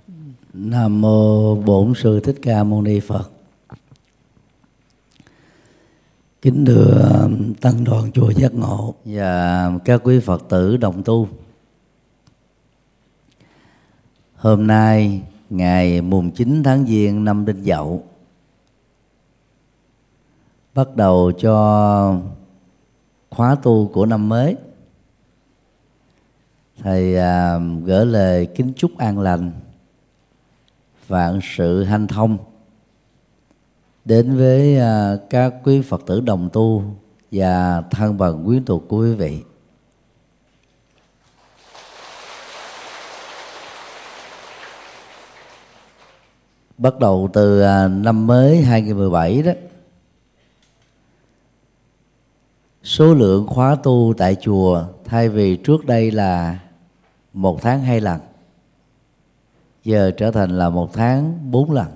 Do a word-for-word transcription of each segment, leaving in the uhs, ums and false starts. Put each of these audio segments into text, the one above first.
Nam mô Bổn Sư Thích Ca Mâu Ni Phật. Kính thưa tăng đoàn chùa Giác Ngộ và các quý Phật tử đồng tu. Hôm nay ngày mùng chín tháng Giêng năm Đinh Dậu, bắt đầu cho khóa tu của năm mới. Thầy à, gửi lời kính chúc an lành, vạn sự hanh thông đến với à, các quý Phật tử đồng tu và thân bằng quyến thuộc của quý vị. Bắt đầu từ à, năm mới hai không một bảy đó, số lượng khóa tu tại chùa thay vì trước đây là một tháng hai lần, giờ trở thành là một tháng bốn lần.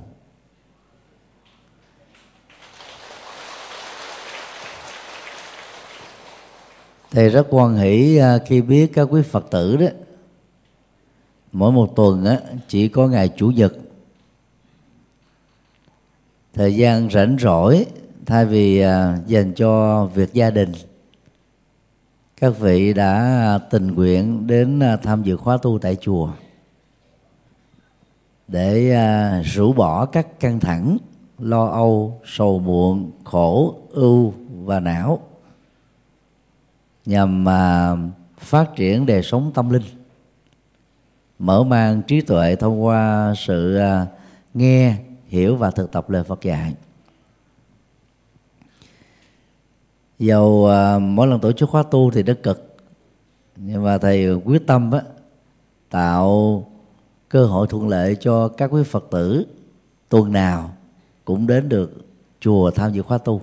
Thầy rất hoan hỷ khi biết các quý Phật tử đó, mỗi một tuần á, chỉ có ngày Chủ nhật, thời gian rảnh rỗi thay vì à, dành cho việc gia đình, các vị đã tình nguyện đến à, tham dự khóa tu tại chùa để à, rũ bỏ các căng thẳng, lo âu, sầu muộn, khổ, ưu và não, nhằm à, phát triển đời sống tâm linh, mở mang trí tuệ thông qua sự à, nghe, hiểu và thực tập lời Phật dạy. Dầu à, mỗi lần tổ chức khóa tu thì rất cực, nhưng mà thầy quyết tâm á, tạo cơ hội thuận lợi cho các quý Phật tử tuần nào cũng đến được chùa tham dự khóa tu.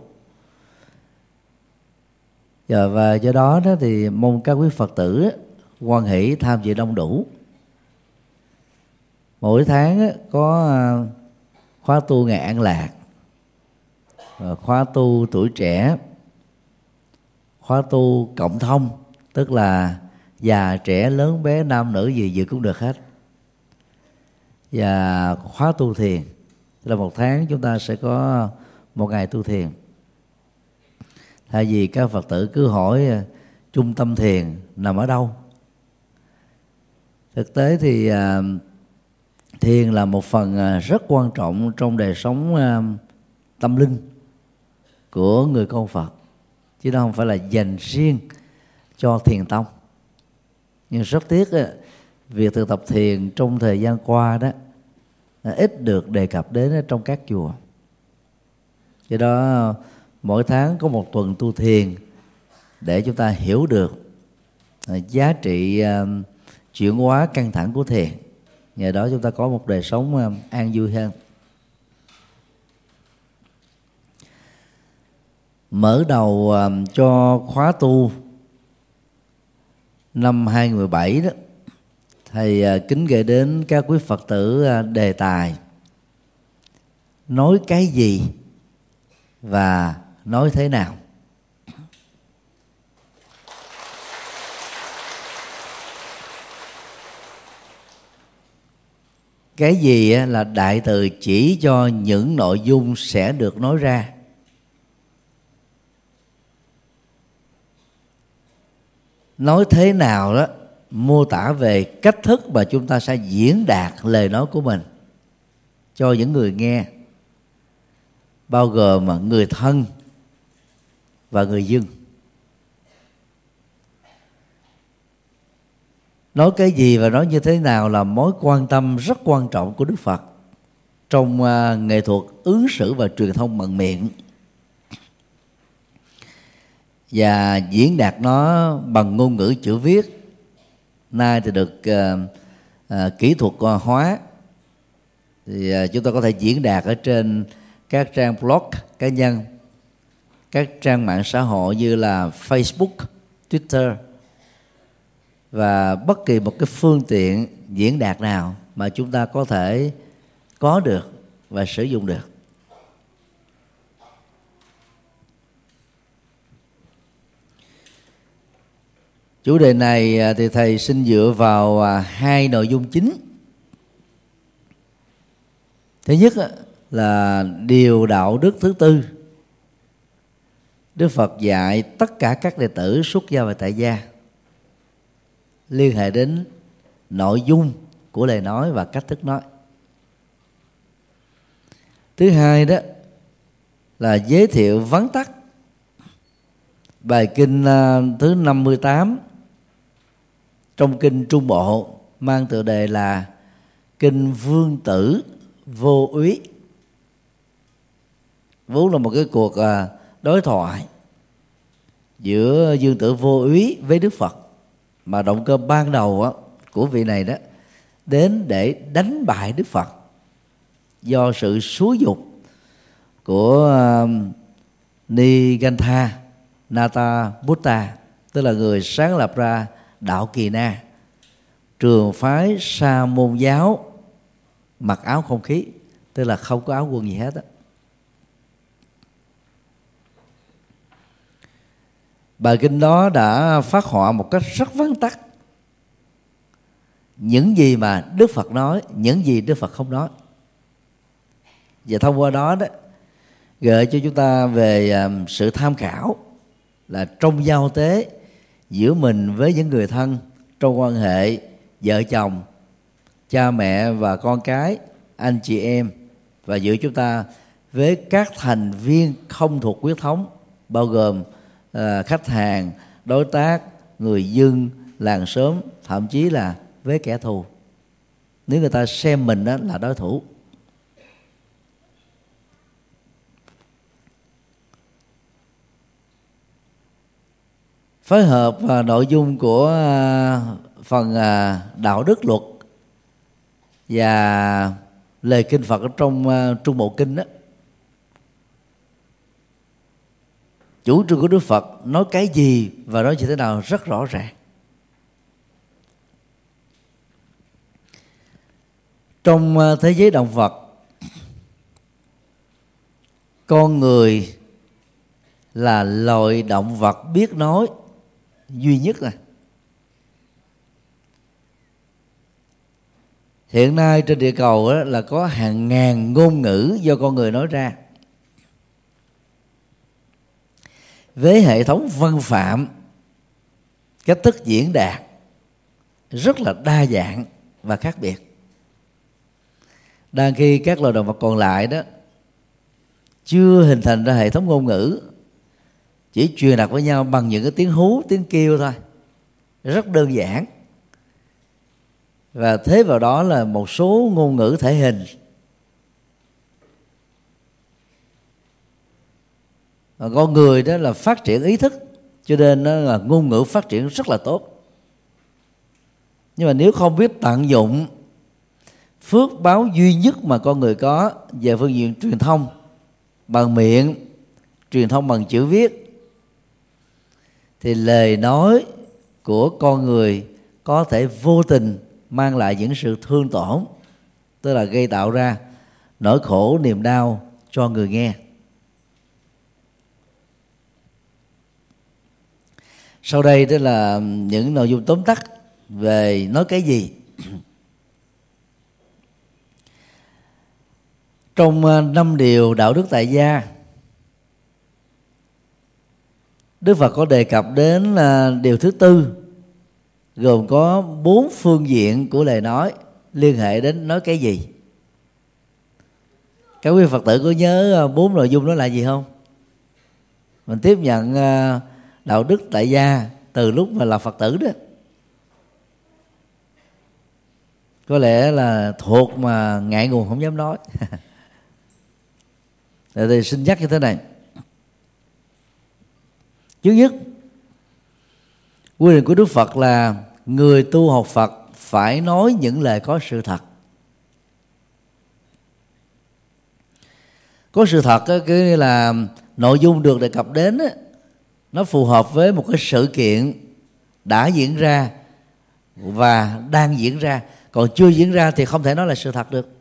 Và, và do đó, đó thì mong các quý Phật tử á, hoan hỷ tham dự đông đủ. Mỗi tháng á, có à, khóa tu ngày an lạc, khóa tu tuổi trẻ, khóa tu cộng thông, tức là già trẻ lớn bé nam nữ gì gì cũng được hết, và khóa tu thiền, tức là một tháng chúng ta sẽ có một ngày tu thiền. Thay vì các Phật tử cứ hỏi trung tâm thiền nằm ở đâu, thực tế thì à, thiền là một phần rất quan trọng trong đời sống à, tâm linh của người con Phật, chứ nó không phải là dành riêng cho thiền tông. Nhưng rất tiếc việc thực tập thiền trong thời gian qua đó ít được đề cập đến trong các chùa. Do đó mỗi tháng có một tuần tu thiền để chúng ta hiểu được giá trị chuyển hóa căng thẳng của thiền. Nhờ đó chúng ta có một đời sống an vui hơn. Mở đầu cho khóa tu năm hai không một bảy đó, thầy kính gửi đến các quý Phật tử đề tài nói cái gì và nói thế nào. Cái gì là đại từ chỉ cho những nội dung sẽ được nói ra. Nói thế nào đó mô tả về cách thức mà chúng ta sẽ diễn đạt lời nói của mình cho những người nghe, bao gồm người thân và người dân. Nói cái gì và nói như thế nào là mối quan tâm rất quan trọng của Đức Phật trong uh, nghệ thuật ứng xử và truyền thông bằng miệng, và diễn đạt nó bằng ngôn ngữ chữ viết nay thì được uh, uh, kỹ thuật hóa. Thì uh, chúng ta có thể diễn đạt ở trên các trang blog cá nhân, các trang mạng xã hội như là Facebook, Twitter, và bất kỳ một cái phương tiện diễn đạt nào mà chúng ta có thể có được và sử dụng được. Chủ đề này thì thầy xin dựa vào hai nội dung chính. Thứ nhất là điều đạo đức thứ tư. Đức Phật dạy tất cả các đệ tử xuất gia và tại gia liên hệ đến nội dung của lời nói và cách thức nói. Thứ hai đó là giới thiệu vắn tắt bài kinh thứ năm mươi tám trong kinh Trung Bộ, mang tựa đề là Kinh Vương Tử Vô Úy. Vốn là một cái cuộc đối thoại giữa Dương Tử Vô Úy với Đức Phật, mà động cơ ban đầu á, của vị này đó đến để đánh bại Đức Phật do sự xúi dục của uh, Nigantha Nata Buddha, tức là người sáng lập ra đạo Kỳ Na, trường phái Sa môn giáo mặc áo không khí, tức là không có áo quần gì hết á. Bài kinh đó đã phát họa một cách rất vắn tắt những gì mà Đức Phật nói, những gì Đức Phật không nói, và thông qua đó đó gợi cho chúng ta về sự tham khảo là trong giao tế giữa mình với những người thân, trong quan hệ vợ chồng, cha mẹ và con cái, anh chị em, và giữa chúng ta với các thành viên không thuộc huyết thống, bao gồm uh, khách hàng, đối tác, người dân, làng xóm, thậm chí là với kẻ thù, nếu người ta xem mình đó là đối thủ. Phối hợp và nội dung của phần đạo đức luật và lời kinh Phật ở trong Trung Bộ Kinh đó, chủ trương của Đức Phật nói cái gì và nói như thế nào rất rõ ràng. Trong thế giới động vật, con người là loài động vật biết nói duy nhất này. Hiện nay trên địa cầu đó là có hàng ngàn ngôn ngữ do con người nói ra, với hệ thống văn phạm, cách thức diễn đạt rất là đa dạng và khác biệt. Đang khi các loài động vật còn lại đó chưa hình thành ra hệ thống ngôn ngữ, chỉ truyền đạt với nhau bằng những cái tiếng hú, tiếng kêu thôi, rất đơn giản. Và thế vào đó là một số ngôn ngữ thể hình. Và con người đó là phát triển ý thức, cho nên đó là ngôn ngữ phát triển rất là tốt. Nhưng mà nếu không biết tận dụng phước báo duy nhất mà con người có về phương diện truyền thông bằng miệng, truyền thông bằng chữ viết, thì lời nói của con người có thể vô tình mang lại những sự thương tổn, tức là gây tạo ra nỗi khổ niềm đau cho người nghe. Sau đây đó là những nội dung tóm tắt về nói cái gì. Trong năm điều đạo đức tại gia, Đức Phật có đề cập đến điều thứ tư, gồm có bốn phương diện của lời nói liên hệ đến nói cái gì. Các quý Phật tử có nhớ bốn nội dung đó là gì không? Mình tiếp nhận đạo đức tại gia từ lúc mà là Phật tử đó, có lẽ là thuộc mà ngại ngùng không dám nói. Thì xin nhắc như thế này. Thứ nhất, quy định của Đức Phật là người tu học Phật phải nói những lời có sự thật. Có sự thật đó, cứ như là nội dung được đề cập đến đó, nó phù hợp với một cái sự kiện đã diễn ra và đang diễn ra, còn chưa diễn ra thì không thể nói là sự thật được.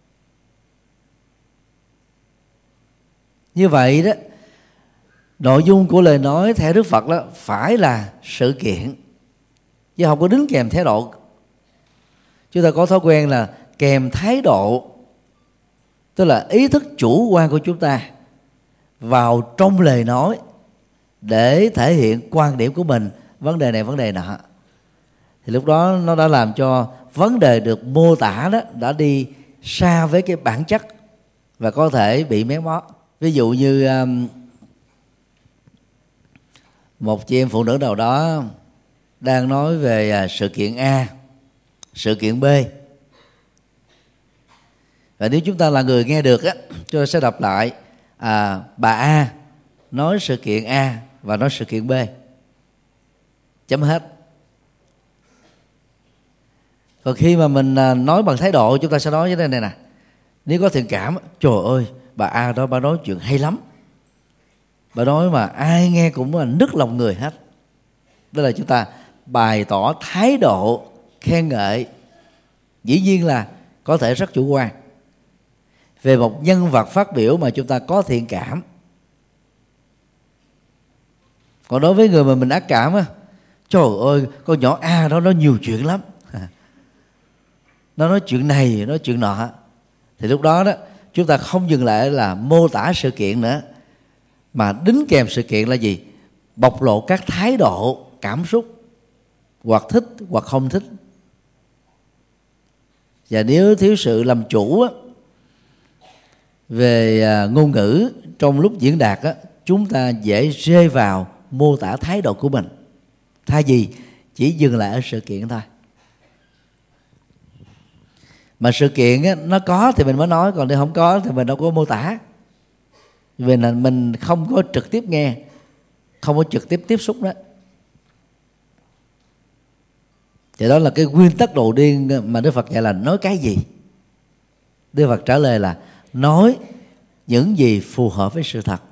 Như vậy đó, nội dung của lời nói theo Đức Phật đó phải là sự kiện, chứ không có đính kèm thái độ. Chúng ta có thói quen là kèm thái độ tức là ý thức chủ quan của chúng ta vào trong lời nói để thể hiện quan điểm của mình, vấn đề này vấn đề nọ, thì lúc đó nó đã làm cho vấn đề được mô tả đó đã đi xa với cái bản chất và có thể bị méo mó. Ví dụ như um, một chị em phụ nữ nào đó đang nói về uh, sự kiện A, sự kiện B, và nếu chúng ta là người nghe được á, chúng ta sẽ đọc lại à, bà A nói sự kiện A và nói sự kiện B, chấm hết. Còn khi mà mình nói bằng thái độ, chúng ta sẽ nói như thế này nè: nếu có thiện cảm, trời ơi, bà A đó bà nói chuyện hay lắm, bà nói mà ai nghe cũng là nức lòng người hết. Đó là chúng ta bày tỏ thái độ khen ngợi, dĩ nhiên là có thể rất chủ quan, về một nhân vật phát biểu mà chúng ta có thiện cảm. Còn đối với người mà mình ác cảm á, trời ơi, con nhỏ A đó nó nhiều chuyện lắm, nó nói chuyện này, nói chuyện nọ, thì lúc đó đó chúng ta không dừng lại là mô tả sự kiện nữa, mà đính kèm sự kiện là gì? Bộc lộ các thái độ, cảm xúc, hoặc thích hoặc không thích. Và nếu thiếu sự làm chủ á, về ngôn ngữ trong lúc diễn đạt á, chúng ta dễ rơi vào mô tả thái độ của mình, thay vì chỉ dừng lại ở sự kiện thôi. Mà sự kiện á, nó có thì mình mới nói, còn nếu không có thì mình đâu có mô tả, vì là mình không có trực tiếp nghe, không có trực tiếp tiếp xúc đó. Thì đó là cái nguyên tắc đầu tiên mà Đức Phật dạy là nói cái gì. Đức Phật trả lời là nói những gì phù hợp với sự thật.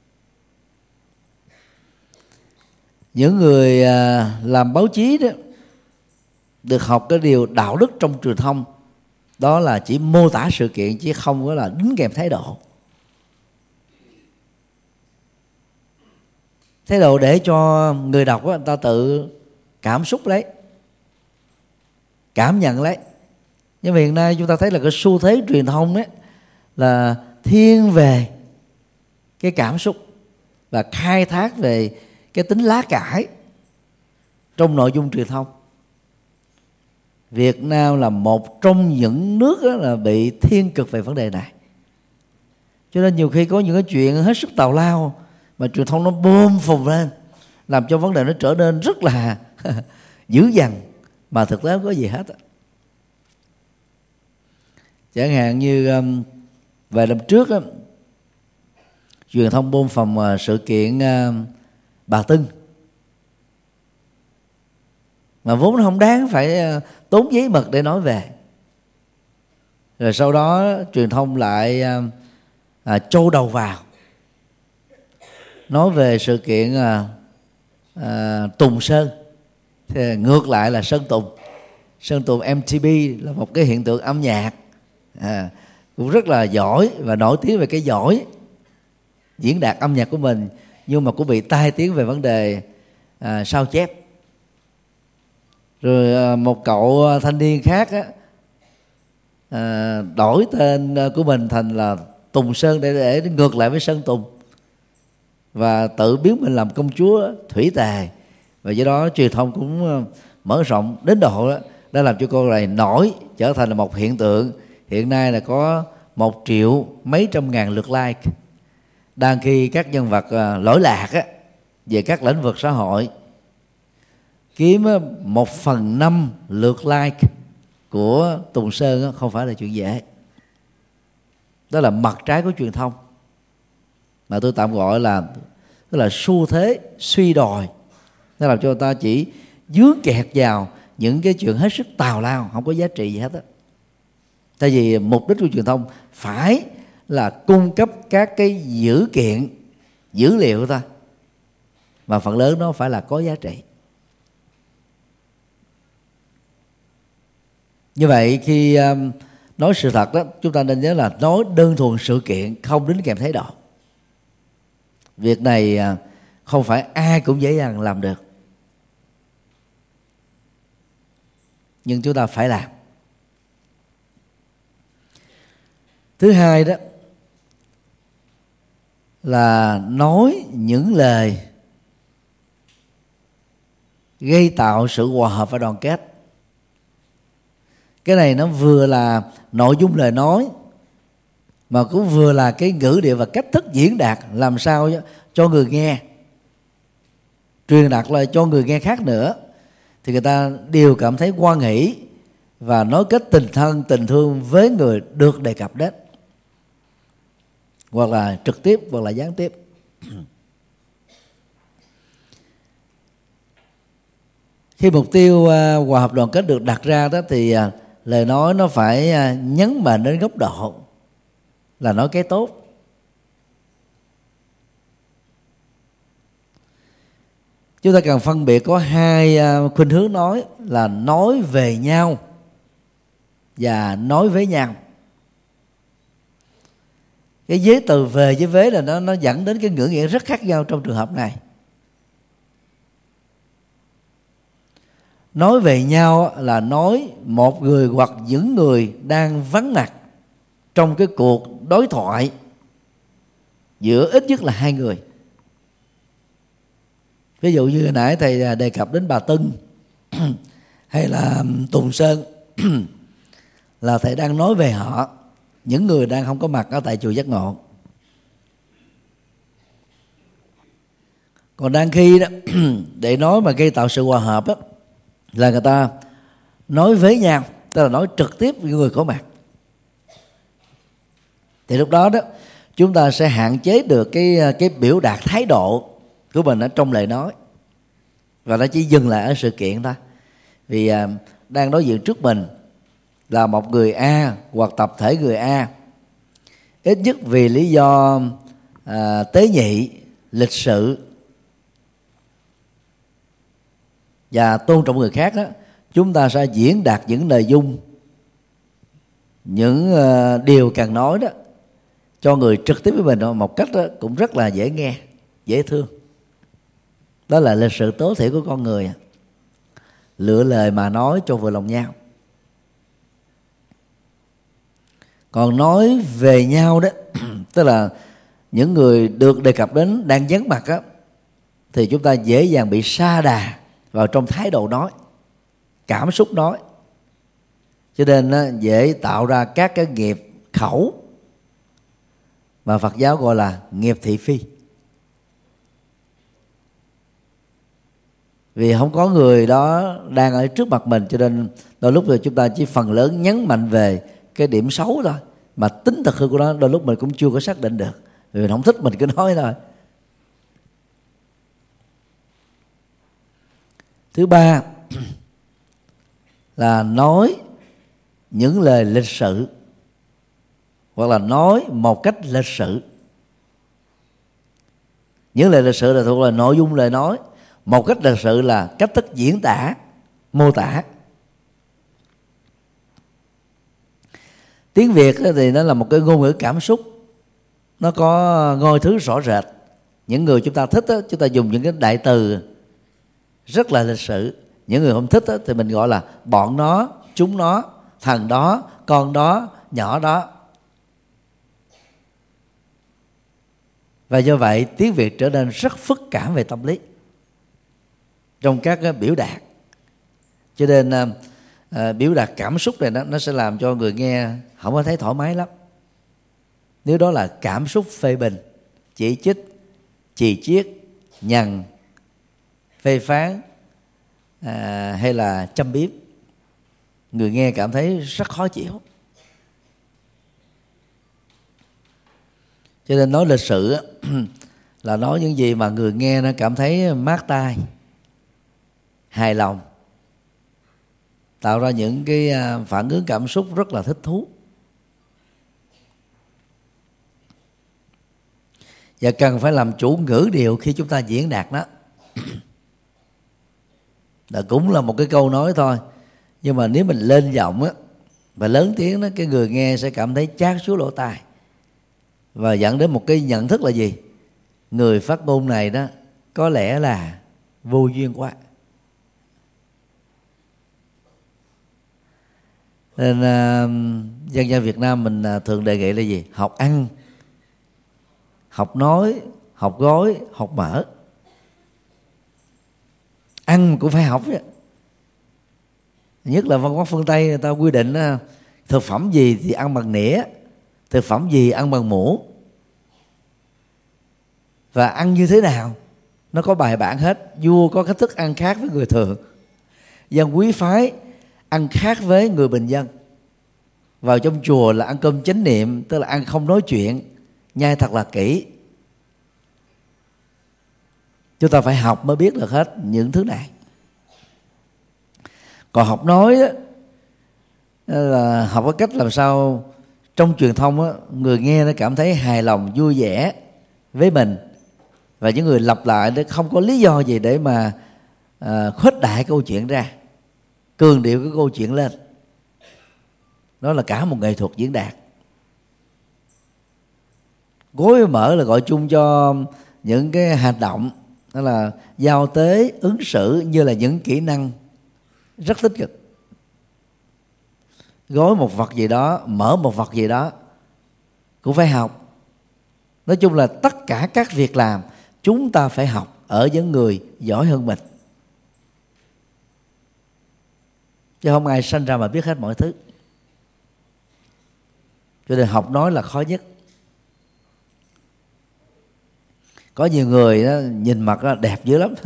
Những người làm báo chí đó được học cái điều đạo đức trong truyền thông, đó là chỉ mô tả sự kiện chứ không có là đính kèm thái độ. Thái độ để cho người đọc đó, người ta tự cảm xúc lấy, cảm nhận lấy. Nhưng mà hiện nay chúng ta thấy là cái xu thế truyền thông ấy là thiên về cái cảm xúc và khai thác về cái tính lá cải trong nội dung truyền thông. Việt Nam là một trong những nước đó là bị thiên cực về vấn đề này, cho nên nhiều khi có những cái chuyện hết sức tào lao mà truyền thông nó bơm phồng lên, làm cho vấn đề nó trở nên rất là dữ dằn, mà thực tế không có gì hết. Chẳng hạn như um, vài năm trước á, truyền thông bơm phồng uh, sự kiện uh, Bà Tưng, mà vốn nó không đáng phải uh, tốn giấy mực để nói về. Rồi sau đó truyền thông lại uh, uh, trâu đầu vào nói về sự kiện uh, uh, Tùng Sơn, thì ngược lại là Sơn Tùng. Sơn Tùng em tê pê là một cái hiện tượng âm nhạc à, cũng rất là giỏi và nổi tiếng về cái giỏi diễn đạt âm nhạc của mình, nhưng mà cũng bị tai tiếng về vấn đề à, sao chép. Rồi à, một cậu thanh niên khác á, à, đổi tên của mình thành là Tùng Sơn để để ngược lại với Sơn Tùng, và tự biến mình làm công chúa Thủy Tề. Và do đó truyền thông cũng mở rộng đến độ đó đã làm cho cô này nổi, trở thành là một hiện tượng. Hiện nay là có một triệu mấy trăm ngàn lượt like, đang khi các nhân vật uh, lỗi lạc á, về các lĩnh vực xã hội kiếm một phần năm lượt like của Tùng Sơn á, không phải là chuyện dễ. Đó là mặt trái của truyền thông, mà tôi tạm gọi là tức là xu thế suy đồi. Nó làm cho người ta chỉ dướng kẹt vào những cái chuyện hết sức tào lao, không có giá trị gì hết á. Tại vì mục đích của truyền thông phải là cung cấp các cái dữ kiện, dữ liệu thôi, mà phần lớn nó phải là có giá trị. Như vậy khi um, nói sự thật đó, chúng ta nên nhớ là nói đơn thuần sự kiện, không đính kèm thái độ. Việc này uh, không phải ai cũng dễ dàng làm được, nhưng chúng ta phải làm. Thứ hai đó là nói những lời gây tạo sự hòa hợp và đoàn kết. Cái này nó vừa là nội dung lời nói, mà cũng vừa là cái ngữ điệu và cách thức diễn đạt, làm sao cho người nghe, truyền đạt lại cho người nghe khác nữa, thì người ta đều cảm thấy hoan hỷ và nối kết tình thân, tình thương với người được đề cập đến, hoặc là trực tiếp hoặc là gián tiếp. Khi mục tiêu uh, hòa hợp đoàn kết được đặt ra đó, thì uh, lời nói nó phải uh, nhấn mạnh đến góc độ là nói cái tốt. Chúng ta cần phân biệt có hai uh, khuynh hướng nói, là nói về nhau và nói với nhau. Cái giới từ về với vế là nó nó dẫn đến cái ngữ nghĩa rất khác nhau trong trường hợp này. Nói về nhau là nói một người hoặc những người đang vắng mặt trong cái cuộc đối thoại giữa ít nhất là hai người. Ví dụ như hồi nãy thầy đề cập đến bà Tân hay là Tùng Sơn là thầy đang nói về họ, những người đang không có mặt ở tại chùa Giác Ngộ. Còn đang khi đó để nói mà gây tạo sự hòa hợp đó, là người ta nói với nhau, tức là nói trực tiếp với người có mặt. Thì lúc đó đó chúng ta sẽ hạn chế được cái cái biểu đạt thái độ của mình ở trong lời nói, và nó chỉ dừng lại ở sự kiện thôi. Vì à, đang đối diện trước mình là một người A hoặc tập thể người A, ít nhất vì lý do à, tế nhị, lịch sự và tôn trọng người khác đó, chúng ta sẽ diễn đạt những nội dung, những uh, điều cần nói đó cho người trực tiếp với mình một cách đó cũng rất là dễ nghe, dễ thương. Đó là lịch sự tối thiểu của con người, lựa lời mà nói cho vừa lòng nhau. Còn nói về nhau đó tức là những người được đề cập đến đang vắng mặt á, thì chúng ta dễ dàng bị sa đà vào trong thái độ nói, cảm xúc nói, cho nên nó dễ tạo ra các cái nghiệp khẩu mà Phật giáo gọi là nghiệp thị phi. Vì không có người đó đang ở trước mặt mình, cho nên đôi lúc rồi chúng ta chỉ phần lớn nhấn mạnh về cái điểm xấu thôi, mà tính thật hư của nó đôi lúc mình cũng chưa có xác định được, vì mình không thích mình cứ nói thôi. Thứ ba là nói những lời lịch sự, hoặc là nói một cách lịch sự. Những lời lịch sự là thuộc là nội dung lời nói, một cách lịch sự là cách thức diễn tả, mô tả. Tiếng Việt thì nó là một cái ngôn ngữ cảm xúc, nó có ngôi thứ rõ rệt. Những người chúng ta thích đó, chúng ta dùng những cái đại từ rất là lịch sự. Những người không thích đó, thì mình gọi là bọn nó, chúng nó, thằng đó, con đó, nhỏ đó. Và do vậy tiếng Việt trở nên rất phức cảm về tâm lý trong các cái biểu đạt. Cho nên à, à, biểu đạt cảm xúc này nó, nó sẽ làm cho người nghe không có thấy thoải mái lắm. Nếu đó là cảm xúc phê bình, chỉ trích, chì chiết, nhằn, phê phán à, hay là châm biếm, người nghe cảm thấy rất khó chịu. Cho nên nói lịch sự là nói những gì mà người nghe nó cảm thấy mát tai, hài lòng, tạo ra những cái phản ứng cảm xúc rất là thích thú. Và cần phải làm chủ ngữ điệu khi chúng ta diễn đạt đó. Đó cũng là một cái câu nói thôi, nhưng mà nếu mình lên giọng á và lớn tiếng đó, cái người nghe sẽ cảm thấy chát xuống lỗ tai, và dẫn đến một cái nhận thức là gì? Người phát ngôn này đó có lẽ là vô duyên quá. Nên uh, dân gian Việt Nam mình uh, thường đề nghị là gì? Học ăn, học nói, học gói, học mở. Ăn cũng phải học chứ. Nhất là văn hóa phương Tây, người ta quy định uh, thực phẩm gì thì ăn bằng nĩa, thực phẩm gì ăn bằng muỗng, và ăn như thế nào nó có bài bản hết. Vua có cách thức ăn khác với người thường, dân quý phái ăn khác với người bình dân. Vào trong chùa là ăn cơm chánh niệm, tức là ăn không nói chuyện, nhai thật là kỹ. Chúng ta phải học mới biết được hết những thứ này. Còn học nói đó, là học cái cách làm sao trong truyền thông đó, người nghe nó cảm thấy hài lòng, vui vẻ với mình, và những người lặp lại nó không có lý do gì để mà à, khuếch đại câu chuyện ra, cường điệu cái câu chuyện lên. Đó là cả một nghệ thuật diễn đạt. Gối mở là gọi chung cho những cái hành động, đó là giao tế, ứng xử như là những kỹ năng rất tích cực. Gói một vật gì đó, mở một vật gì đó cũng phải học. Nói chung là tất cả các việc làm chúng ta phải học ở những người giỏi hơn mình, chứ không ai sanh ra mà biết hết mọi thứ. Cho nên học nói là khó nhất. Có nhiều người đó, nhìn mặt đó, đẹp dữ lắm,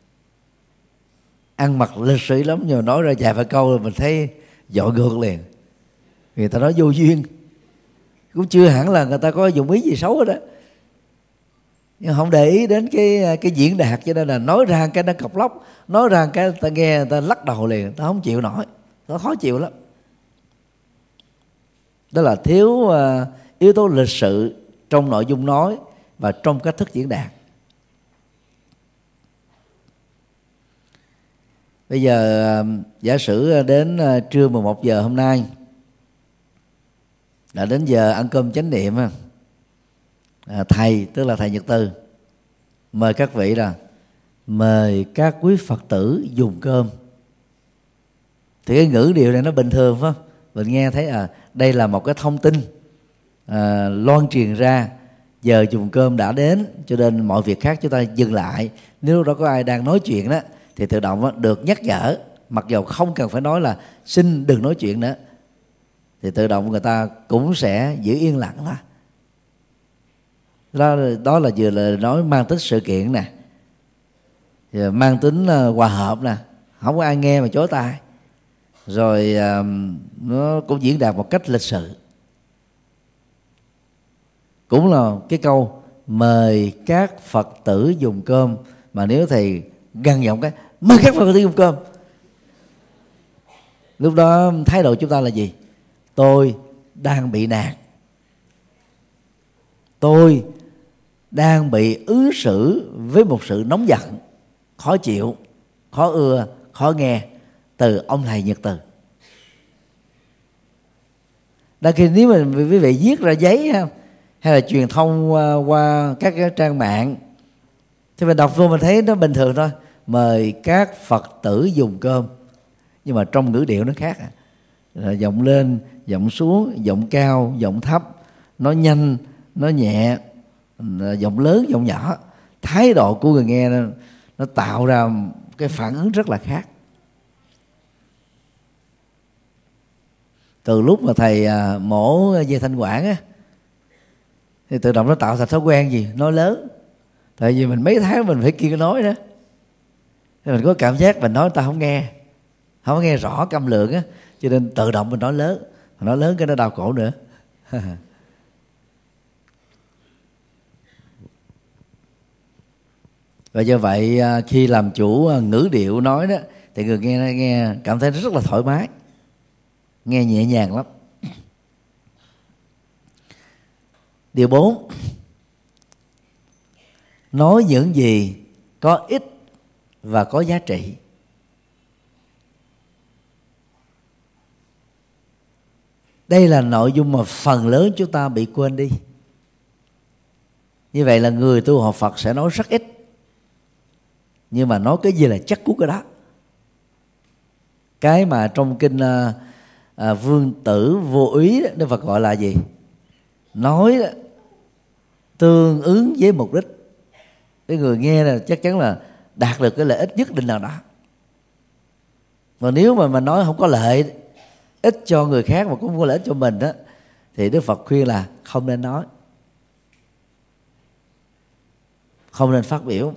ăn mặc lịch sĩ lắm, nhưng mà nói ra vài ba câu là mình thấy dội ngược liền. Người ta nói vô duyên, cũng chưa hẳn là người ta có dụng ý gì xấu đó, nhưng không để ý đến cái cái diễn đạt, cho nên là nói ra cái nó cọc lóc, nói ra cái ta nghe người ta lắc đầu liền, ta không chịu nổi, nó khó chịu lắm. Đó là thiếu uh, yếu tố lịch sự trong nội dung nói và trong cách thức diễn đạt. Bây giờ uh, giả sử đến uh, trưa mười một giờ hôm nay đã đến giờ ăn cơm chánh niệm. À, thầy tức là thầy Nhật Từ mời các vị là mời các quý Phật tử dùng cơm. Thì cái ngữ điệu này nó bình thường phải không? Mình nghe thấy à đây là một cái thông tin à, loan truyền ra, giờ dùng cơm đã đến, cho nên mọi việc khác chúng ta dừng lại. Nếu đó có ai đang nói chuyện đó thì tự động được nhắc nhở, mặc dù không cần phải nói là xin đừng nói chuyện nữa, thì tự động người ta cũng sẽ giữ yên lặng đó. Đó, đó là vừa là nói mang tính sự kiện nè, vừa mang tính uh, hòa hợp nè, không có ai nghe mà chối tai. Rồi uh, nó cũng diễn đạt một cách lịch sự. Cũng là cái câu mời các Phật tử dùng cơm, mà nếu thầy gằn giọng cái mời các Phật tử dùng cơm, lúc đó thái độ chúng ta là gì? Tôi đang bị nạt, tôi đang bị ứng xử với một sự nóng giận, khó chịu, khó ưa, khó nghe từ ông thầy Nhật Từ. Đôi khi nếu mà quý vị viết ra giấy hay là truyền thông qua, qua các cái trang mạng thì mình đọc vô mình thấy nó bình thường thôi, mời các Phật tử dùng cơm, nhưng mà trong ngữ điệu nó khác à. Rồi giọng lên, giọng xuống, giọng cao, giọng thấp, nói nhanh, nói nhẹ, giọng lớn, giọng nhỏ, thái độ của người nghe nó, nó tạo ra cái phản ứng rất là khác. Từ lúc mà thầy à, mổ dây thanh quản á, thì tự động nó tạo thành thói quen gì? Nói lớn. Tại vì mình mấy tháng mình phải kia nói đó, thì mình có cảm giác mình nói ta không nghe, không có nghe rõ câm lượng á, cho nên tự động mình nói lớn. Mình nói lớn cái nó đau cổ nữa. Và do vậy khi làm chủ ngữ điệu nói đó, thì người nghe nghe cảm thấy rất là thoải mái, nghe nhẹ nhàng lắm. Điều bốn, nói những gì có ích và có giá trị. Đây là nội dung mà phần lớn chúng ta bị quên đi. Như vậy là người tu học Phật sẽ nói rất ít, nhưng mà nói cái gì là chắc cú cái đó. Cái mà trong kinh uh, à, vương tử vô úy đó, Đức Phật gọi là gì? Nói đó, tương ứng với mục đích. Cái người nghe là chắc chắn là đạt được cái lợi ích nhất định nào đó. Mà nếu mà mình nói không có lợi ích cho người khác mà cũng không có lợi ích cho mình đó, thì Đức Phật khuyên là không nên nói, không nên phát biểu.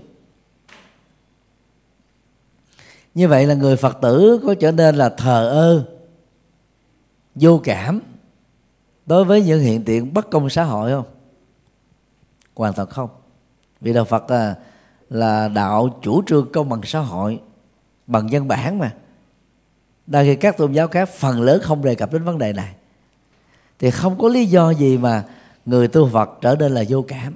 Như vậy là người Phật tử có trở nên là thờ ơ, vô cảm đối với những hiện tượng bất công xã hội không? Hoàn toàn không. Vì đạo Phật là, là đạo chủ trương công bằng xã hội bằng văn bản mà. Đa khi các tôn giáo khác phần lớn không đề cập đến vấn đề này, thì không có lý do gì mà người tu Phật trở nên là vô cảm.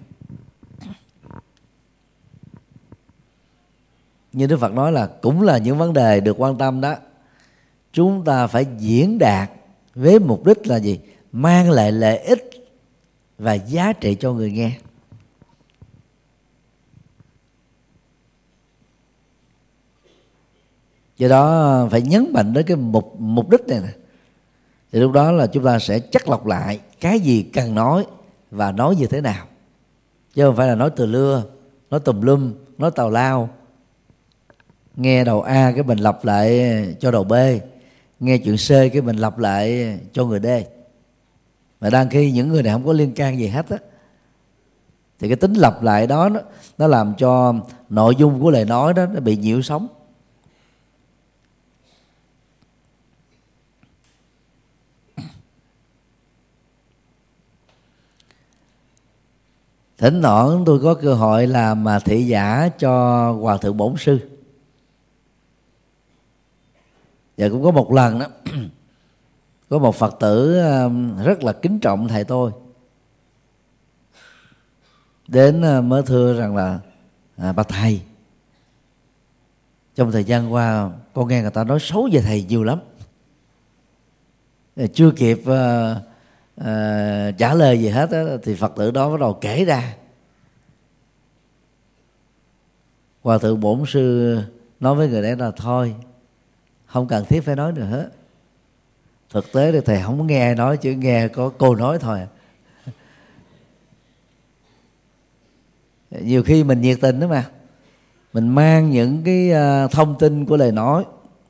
Như Đức Phật nói là cũng là những vấn đề được quan tâm đó, chúng ta phải diễn đạt với mục đích là gì? Mang lại lợi ích và giá trị cho người nghe. Do đó phải nhấn mạnh đến cái mục mục đích này nè, thì lúc đó là chúng ta sẽ chắt lọc lại cái gì cần nói và nói như thế nào, chứ không phải là nói từ lưa, nói tùm lum, nói tào lao. Nghe đầu A cái mình lặp lại cho đầu B, nghe chuyện C cái mình lặp lại cho người D. Mà đang khi những người này không có liên can gì hết á, thì cái tính lặp lại đó nó, nó làm cho nội dung của lời nói đó nó bị nhiễu sóng. Thỉnh thoảng tôi có cơ hội làm mà thị giả cho Hòa Thượng Bổn Sư. Và cũng có một lần đó có một Phật tử rất là kính trọng thầy tôi đến mới thưa rằng là à, bà thầy, trong thời gian qua con nghe người ta nói xấu về thầy nhiều lắm. Chưa kịp uh, uh, trả lời gì hết đó, thì Phật tử đó bắt đầu kể ra. Hòa Thượng Bổn Sư nói với người đấy là thôi, không cần thiết phải nói nữa hết. Thực tế thì thầy không nghe ai nói, chỉ nghe có cô nói thôi. Nhiều khi mình nhiệt tình đó mà, mình mang những cái thông tin của lời nói,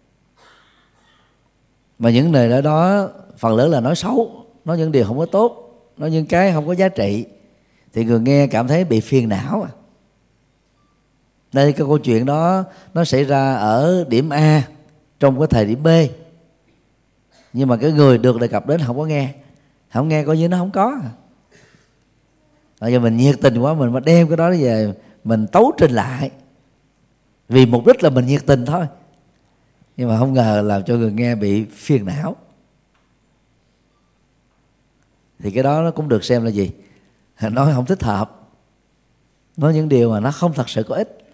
mà những lời nói đó phần lớn là nói xấu, nói những điều không có tốt, nói những cái không có giá trị, thì người nghe cảm thấy bị phiền não à. Đây cái câu chuyện đó nó xảy ra ở điểm A trong cái thời điểm B, nhưng mà cái người được đề cập đến không có nghe, không nghe coi như nó không có. Bây giờ mình nhiệt tình quá, mình mà đem cái đó về mình tấu trình lại, vì mục đích là mình nhiệt tình thôi, nhưng mà không ngờ làm cho người nghe bị phiền não. Thì cái đó nó cũng được xem là gì? Nói không thích hợp, nói những điều mà nó không thật sự có ích.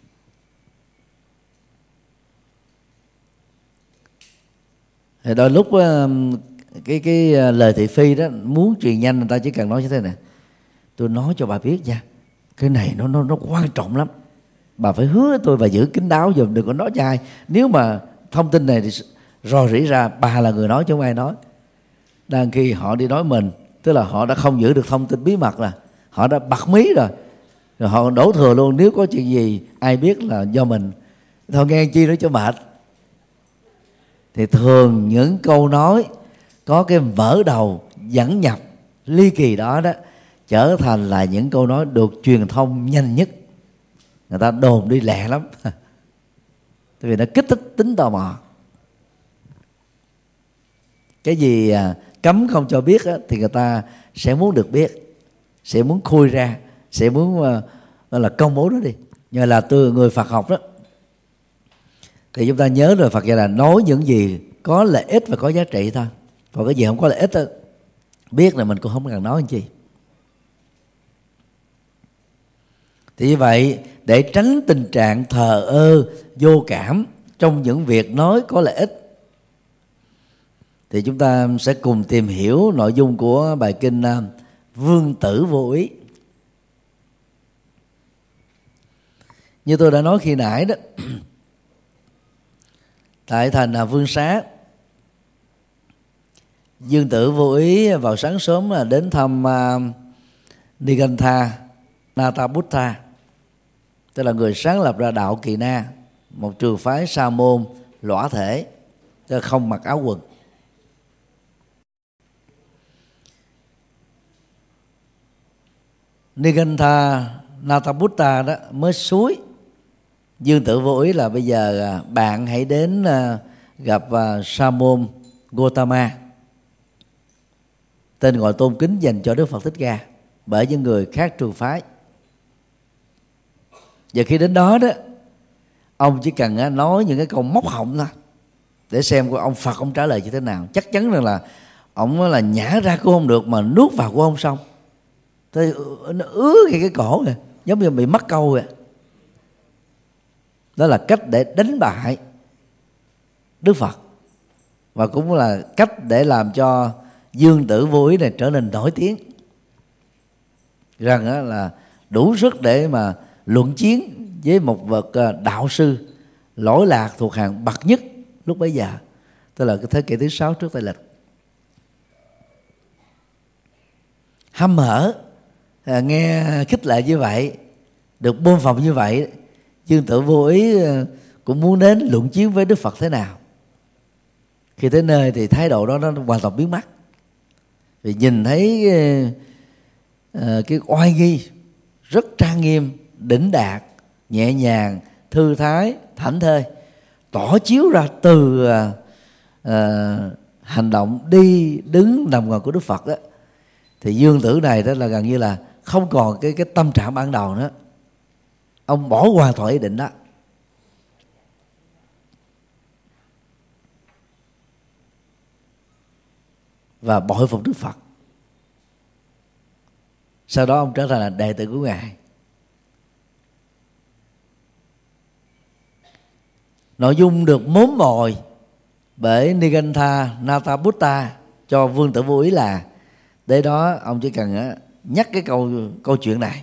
Thì đôi lúc cái cái lời thị phi đó muốn truyền nhanh, người ta chỉ cần nói như thế này: tôi nói cho bà biết nha, cái này nó nó nó quan trọng lắm, bà phải hứa với tôi và giữ kín đáo dùm, đừng có nói cho ai. Nếu mà thông tin này thì rò rỉ ra bà là người nói chứ không ai nói. Đang khi họ đi nói mình, tức là họ đã không giữ được thông tin bí mật, là họ đã bật mí rồi, rồi họ đổ thừa luôn. Nếu có chuyện gì ai biết là do mình, thôi nghe chi nữa cho mệt. Thì thường những câu nói có cái mở đầu dẫn nhập ly kỳ đó đó trở thành là những câu nói được truyền thông nhanh nhất. Người ta đồn đi lẹ lắm tại vì nó kích thích tính tò mò. Cái gì cấm không cho biết á, thì người ta sẽ muốn được biết, sẽ muốn khui ra, sẽ muốn gọi là công bố nó đi. Nhưng là từ người Phật học đó, thì chúng ta nhớ rồi, Phật dạy là nói những gì có lợi ích và có giá trị thôi. Còn cái gì không có lợi ích đó, biết là mình cũng không cần nói làm chi. Thì như vậy, để tránh tình trạng thờ ơ, vô cảm trong những việc nói có lợi ích, thì chúng ta sẽ cùng tìm hiểu nội dung của bài kinh Vương Tử Vô Úy. Như tôi đã nói khi nãy đó, tại thành Vương Xá Dương Tử vô ý vào sáng sớm là đến thăm uh, Nigantha Natabuddha, tức là người sáng lập ra đạo Kỳ Na, một trường phái sa môn lõa thể, tức là không mặc áo quần. Nigantha Natabuddha đó mới xúi Dương Tử vô ý là bây giờ bạn hãy đến gặp sa môn Gotama, tên gọi tôn kính dành cho Đức Phật Thích Ca bởi những người khác trường phái. Và khi đến đó đó, ông chỉ cần nói những cái câu móc họng thôi để xem của ông Phật ông trả lời như thế nào. Chắc chắn rằng là ông là nhả ra cũng không được mà nuốt vào cũng không xong. Thế nó ứa cái cái cổ kìa, giống như bị mắc câu kìa. Đó là cách để đánh bại Đức Phật, và cũng là cách để làm cho Dương Tử vô ý này trở nên nổi tiếng, rằng đó là đủ sức để mà luận chiến với một bậc đạo sư lỗi lạc thuộc hàng bậc nhất lúc bấy giờ, tức là cái thế kỷ thứ sáu trước Tây lịch. Hăm hở à, nghe khích lệ như vậy, được bôn phồng như vậy, Dương Tử vô ý cũng muốn đến luận chiến với Đức Phật thế nào. Khi tới nơi thì thái độ đó nó hoàn toàn biến mất, vì nhìn thấy uh, cái oai nghi rất trang nghiêm, đỉnh đạt, nhẹ nhàng, thư thái, thảnh thơi tỏ chiếu ra từ uh, uh, hành động đi đứng nằm ngồi của Đức Phật đó, thì Dương Tử này đó là gần như là không còn cái cái tâm trạng ban đầu nữa. Ông bỏ hoàn toàn ý định đó. Và bội phục Đức Phật. Sau đó ông trở thành là đệ tử của Ngài. Nội dung được mốm mồi bởi Nigantha Natabuddha cho Vương Tử vô ý là để đó ông chỉ cần nhắc cái câu câu chuyện này,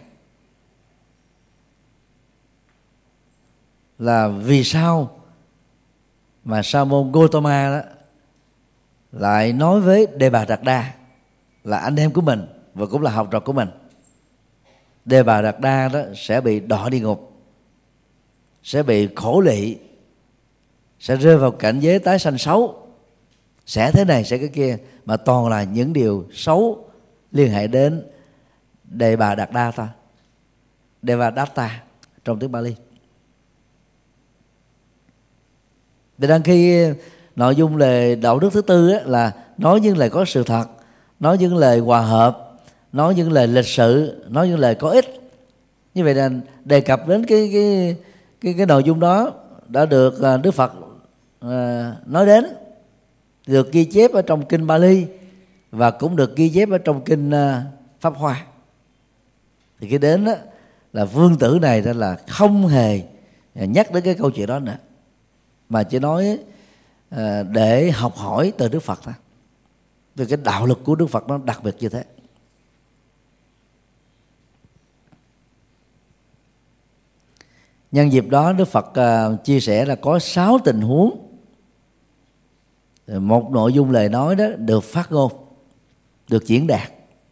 là vì sao mà sa môn Gotama đó lại nói với Đề Bà Đạt Đa là anh em của mình và cũng là học trò của mình. Đề Bà Đạt Đa đó sẽ bị đọa địa ngục, sẽ bị khổ lụy, sẽ rơi vào cảnh giới tái sanh xấu, sẽ thế này sẽ cái kia, mà toàn là những điều xấu liên hệ đến Đề Bà Đạt Đa ta, Đề Bà Đạt Ta trong tiếng Bali. Để đăng khi nội dung lời đạo đức thứ tư á, là nói những lời có sự thật, nói những lời hòa hợp, nói những lời lịch sự, nói những lời có ích. Như vậy là đề cập đến cái cái cái cái nội dung đó đã được Đức Phật uh, nói đến, được ghi chép ở trong kinh Bali và cũng được ghi chép ở trong kinh uh, Pháp Hoa. Thì cái đến đó, là Vương Tử này đó là không hề nhắc đến cái câu chuyện đó nữa, mà chỉ nói uh, để học hỏi từ Đức Phật thôi. Vì cái đạo lực của Đức Phật nó đặc biệt như thế. Nhân dịp đó Đức Phật uh, chia sẻ là có sáu tình huống, một nội dung lời nói đó được phát ngôn, được diễn đạt.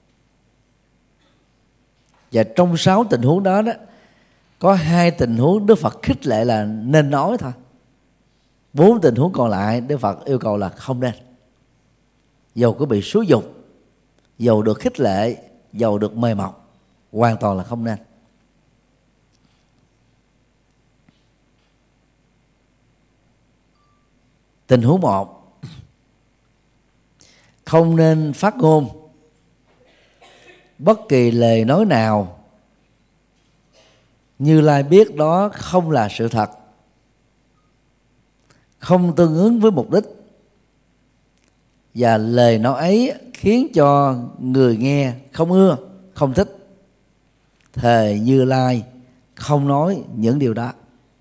Và trong sáu tình huống đó đó có hai tình huống Đức Phật khích lệ là nên nói thôi. Bốn tình huống còn lại Đức Phật yêu cầu là không nên. Dầu có bị xúi dục, dầu được khích lệ, dầu được mời mọc, hoàn toàn là không nên. Tình huống một, không nên phát ngôn bất kỳ lời nói nào Như Lai biết đó không là sự thật, không tương ứng với mục đích, và lời nói ấy khiến cho người nghe không ưa, không thích. Thề Như Lai không nói những điều đó.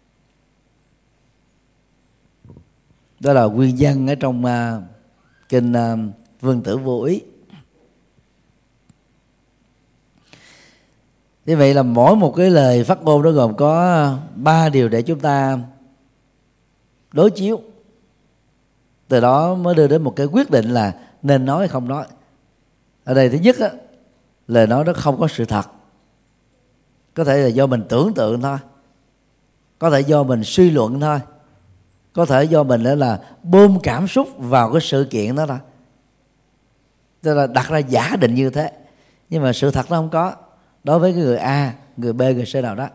Đó là nguyên văn ở trong uh, kinh uh, Vương Tử Vô Ý. Như vậy là mỗi một cái lời phát ngôn đó gồm có ba điều để chúng ta đối chiếu. Từ đó mới đưa đến một cái quyết định là nên nói hay không nói. Ở đây thứ nhất á, lời nói đó không có sự thật. Có thể là do mình tưởng tượng thôi, có thể do mình suy luận thôi, có thể do mình đó là bơm cảm xúc vào cái sự kiện đó thôi. Tức là đặt ra giả định như thế, nhưng mà sự thật nó không có đối với cái người A, người B, người C nào đó.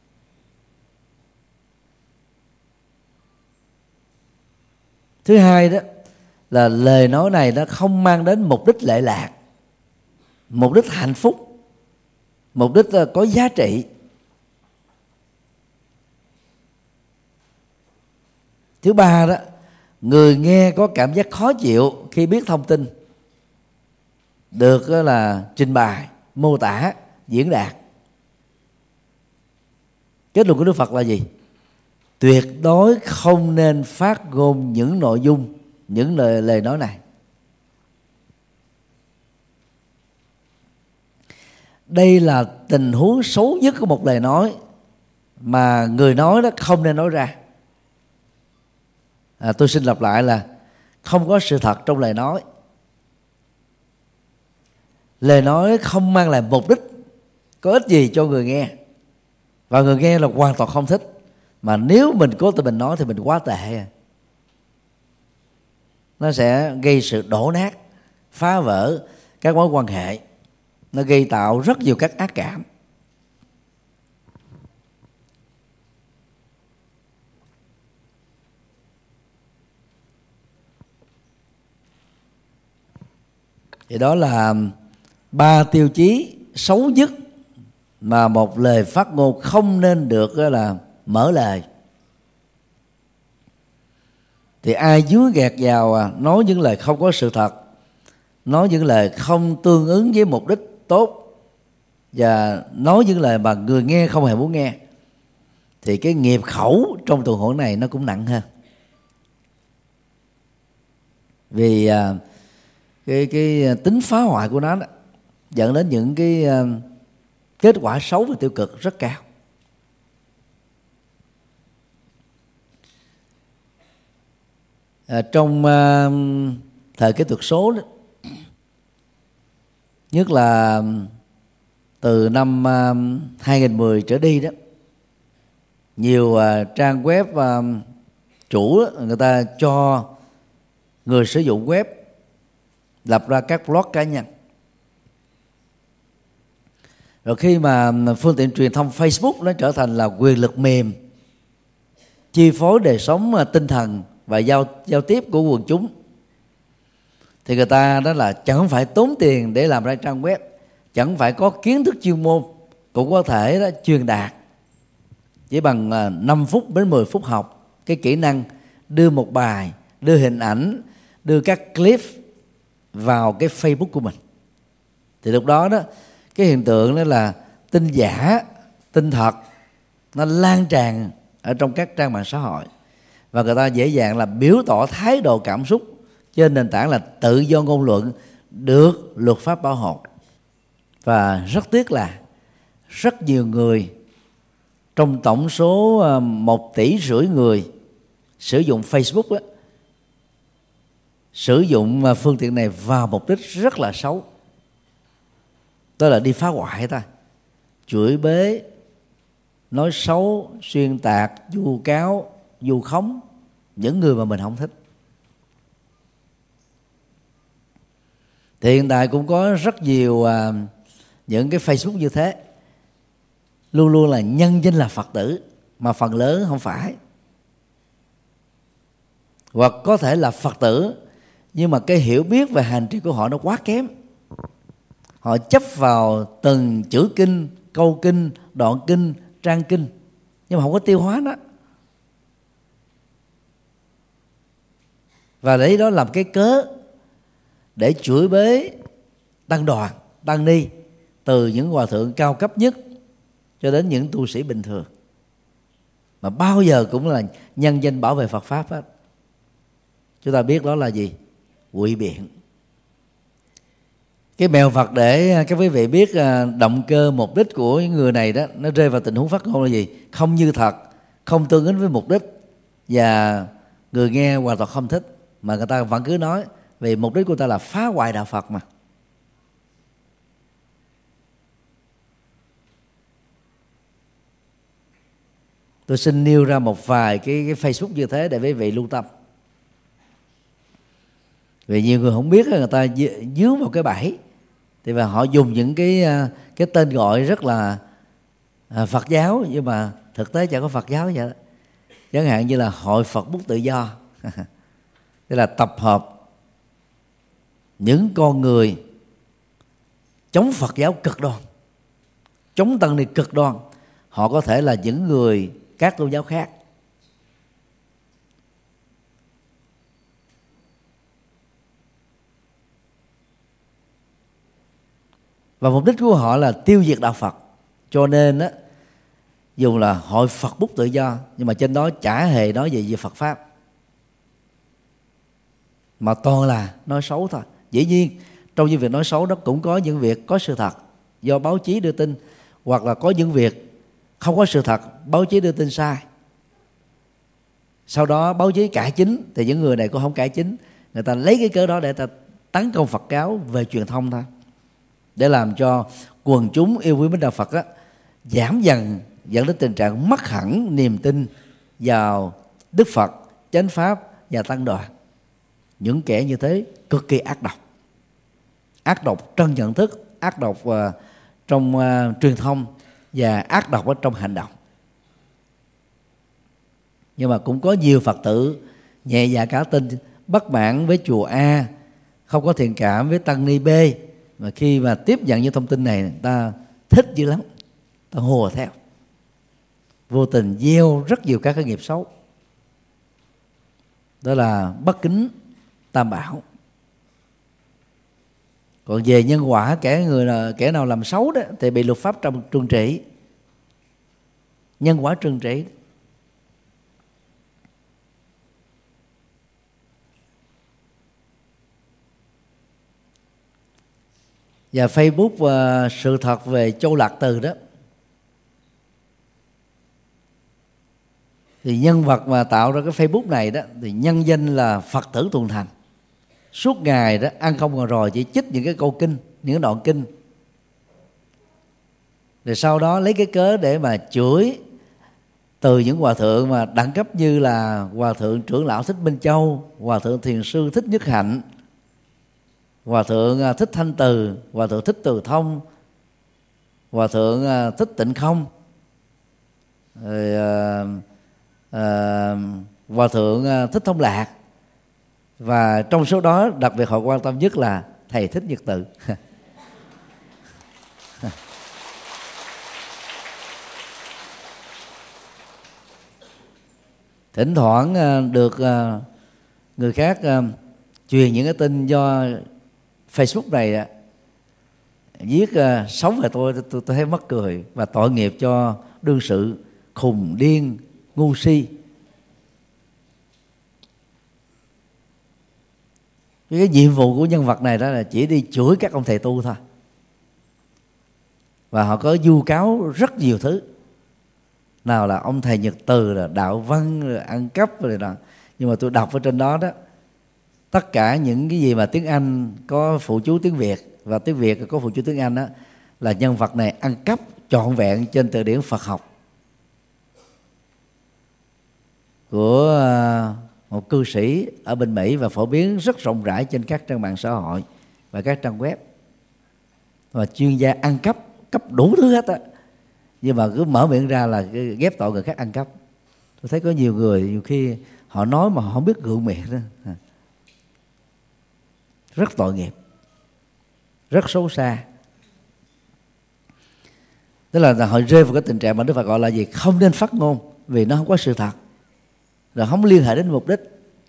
Thứ hai đó là lời nói này nó không mang đến mục đích lệ lạc, mục đích hạnh phúc, mục đích có giá trị. Thứ ba đó, người nghe có cảm giác khó chịu khi biết thông tin được là trình bày, mô tả, diễn đạt. Kết luận của Đức Phật là gì? Tuyệt đối không nên phát ngôn những nội dung, những lời, lời nói này. Đây là tình huống xấu nhất của một lời nói mà người nói đó không nên nói ra. À, tôi xin lặp lại là không có sự thật trong lời nói. Lời nói không mang lại mục đích có ích gì cho người nghe, và người nghe là hoàn toàn không thích. Mà nếu mình cố tình mình nói thì mình quá tệ, nó sẽ gây sự đổ nát, phá vỡ các mối quan hệ, nó gây tạo rất nhiều các ác cảm. Thì đó là ba tiêu chí xấu nhất mà một lời phát ngôn không nên được là mở lời. Thì ai dúi gạt vào nói những lời không có sự thật, nói những lời không tương ứng với mục đích tốt, và nói những lời mà người nghe không hề muốn nghe, thì cái nghiệp khẩu trong tuần hoàn này nó cũng nặng hơn. Vì cái, cái tính phá hoại của nó đó, dẫn đến những cái kết quả xấu và tiêu cực rất cao. À, trong uh, thời kỹ thuật số đó, nhất là từ năm uh, hai nghìn mười trở đi đó, nhiều uh, trang web uh, chủ đó, người ta cho người sử dụng web lập ra các blog cá nhân. Rồi khi mà phương tiện truyền thông Facebook nó trở thành là quyền lực mềm chi phối đời sống tinh thần và giao giao tiếp của quần chúng, thì người ta đó là chẳng phải tốn tiền để làm ra trang web, chẳng phải có kiến thức chuyên môn, cũng có thể đó truyền đạt chỉ bằng năm phút đến mười phút học cái kỹ năng đưa một bài, đưa hình ảnh, đưa các clip vào cái Facebook của mình. Thì lúc đó đó cái hiện tượng đó là tin giả, tin thật nó lan tràn ở trong các trang mạng xã hội, và người ta dễ dàng là biểu tỏ thái độ cảm xúc trên nền tảng là tự do ngôn luận được luật pháp bảo hộ. Và rất tiếc là rất nhiều người trong tổng số một tỷ rưỡi người sử dụng Facebook đó, sử dụng phương tiện này vào mục đích rất là xấu. Đó là đi phá hoại ta, chửi bới, nói xấu, xuyên tạc, vu cáo, vu khống những người mà mình không thích. Thì hiện tại cũng có rất nhiều à, những cái Facebook như thế, luôn luôn là nhân danh là Phật tử, mà phần lớn không phải. Hoặc có thể là Phật tử, nhưng mà cái hiểu biết về hành trì của họ nó quá kém. Họ chấp vào từng chữ kinh, câu kinh, đoạn kinh, trang kinh, nhưng mà không có tiêu hóa nó, và lấy đó làm cái cớ để chửi bới tăng đoàn, tăng ni, từ những hòa thượng cao cấp nhất cho đến những tu sĩ bình thường, mà bao giờ cũng là nhân danh bảo vệ Phật pháp hết. Chúng ta biết đó là gì? Ngụy biện. Cái mèo Phật để các quý vị biết động cơ mục đích của những người này đó, nó rơi vào tình huống phát ngôn là gì? Không như thật, không tương ứng với mục đích, và người nghe hoàn toàn không thích, mà người ta vẫn cứ nói vì mục đích của ta là phá hoại đạo Phật mà. Tôi xin nêu ra một vài cái, cái Facebook như thế để quý vị lưu tâm. Vì nhiều người không biết, người ta dướng vào cái bẫy, thì và họ dùng những cái cái tên gọi rất là à, Phật giáo, nhưng mà thực tế chẳng có Phật giáo vậy đó. Chẳng hạn như là Hội Phật Bút Tự Do tức là tập hợp những con người chống Phật giáo cực đoan, chống tăng ni cực đoan. Họ có thể là những người các tôn giáo khác. Và mục đích của họ là tiêu diệt đạo Phật. Cho nên á, dùng là Hội Phật Bút Tự Do, nhưng mà trên đó chả hề nói gì về Phật Pháp, mà toàn là nói xấu thôi. Dĩ nhiên trong những việc nói xấu đó cũng có những việc có sự thật do báo chí đưa tin, hoặc là có những việc không có sự thật, báo chí đưa tin sai. Sau đó báo chí cải chính, thì những người này cũng không cải chính, người ta lấy cái cớ đó để ta tấn công Phật giáo về truyền thông thôi, để làm cho quần chúng yêu quý mến đạo Phật á, giảm dần, dẫn đến tình trạng mất hẳn niềm tin vào Đức Phật, chánh pháp và tăng đoàn. Những kẻ như thế cực kỳ ác độc, ác độc trong nhận thức, ác độc uh, trong uh, truyền thông, và ác độc ở trong hành động. Nhưng mà cũng có nhiều Phật tử nhẹ dạ cả tin, bất mãn với chùa A, không có thiện cảm với tăng ni B, mà khi mà tiếp nhận những thông tin này, người ta thích dữ lắm, ta hùa theo, vô tình gieo rất nhiều các cái nghiệp xấu. Đó là bất kính tam bảo. Còn về nhân quả, kẻ người là kẻ nào làm xấu đó thì bị luật pháp trong trừng trị, nhân quả trừng trị. Và Facebook uh, sự thật về Châu Lạc Từ đó, thì nhân vật mà tạo ra cái Facebook này đó thì nhân danh là Phật tử Thuần Thành, suốt ngày đó ăn không ngồi rồi chỉ chích những cái câu kinh, những cái đoạn kinh, rồi sau đó lấy cái cớ để mà chửi từ những hòa thượng mà đẳng cấp như là hòa thượng trưởng lão Thích Minh Châu, hòa thượng thiền sư Thích Nhất Hạnh, hòa thượng Thích Thanh Từ, hòa thượng Thích Từ Thông, hòa thượng Thích Tịnh Không, rồi uh, uh, hòa thượng Thích Thông Lạc. Và trong số đó đặc biệt họ quan tâm nhất là thầy Thích Nhật Từ. Thỉnh thoảng được người khác truyền những cái tin do Facebook này viết sống về tôi, tôi, tôi thấy mắc cười và tội nghiệp cho đương sự khùng điên ngu si. Cái nhiệm vụ của nhân vật này đó là chỉ đi chửi các ông thầy tu thôi, và họ có vu cáo rất nhiều thứ, nào là ông thầy Nhật Từ, là đạo văn, rồi ăn cắp rồi đó. Nhưng mà tôi đọc ở trên đó đó, tất cả những cái gì mà tiếng Anh có phụ chú tiếng Việt và tiếng Việt có phụ chú tiếng Anh đó, là nhân vật này ăn cắp trọn vẹn trên từ điển Phật học của một cư sĩ ở bên Mỹ, và phổ biến rất rộng rãi trên các trang mạng xã hội và các trang web. Và chuyên gia ăn cắp, cấp đủ thứ hết á, nhưng mà cứ mở miệng ra là ghép tội người khác ăn cắp. Tôi thấy có nhiều người nhiều khi họ nói mà họ không biết gượng miệng đó, rất tội nghiệp, rất xấu xa. Tức là họ rơi vào cái tình trạng mà Đức Phật gọi là gì? Không nên phát ngôn, vì nó không có sự thật, rồi không liên hệ đến mục đích,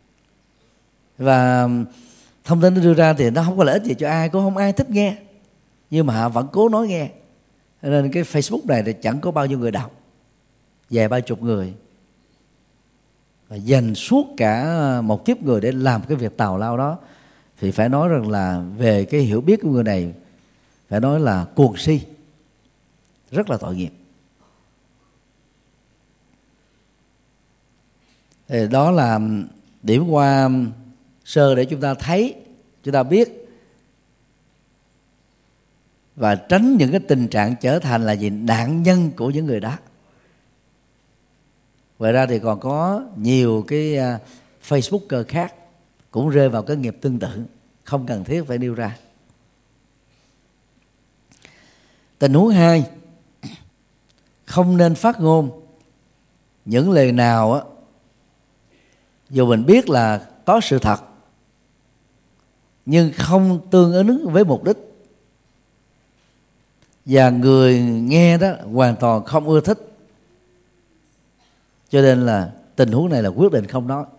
và thông tin nó đưa ra thì nó không có lợi ích gì cho ai, cũng không ai thích nghe, nhưng mà họ vẫn cố nói nghe. Nên cái Facebook này thì chẳng có bao nhiêu người đọc, vài ba chục người, và dành suốt cả một kiếp người để làm cái việc tào lao đó. Thì phải nói rằng là về cái hiểu biết của người này, phải nói là cuồng si, rất là tội nghiệp. Thì đó là điểm qua sơ để chúng ta thấy chúng ta biết, và tránh những cái tình trạng trở thành là gì, nạn nhân của những người đó. Ngoài ra thì còn có nhiều cái uh, Facebooker khác cũng rơi vào cái nghiệp tương tự, không cần thiết phải nêu ra. Tình huống hai, không nên phát ngôn những lời nào á, dù mình biết là có sự thật nhưng không tương ứng với mục đích, và người nghe đó hoàn toàn không ưa thích, cho nên là tình huống này là quyết định không nói.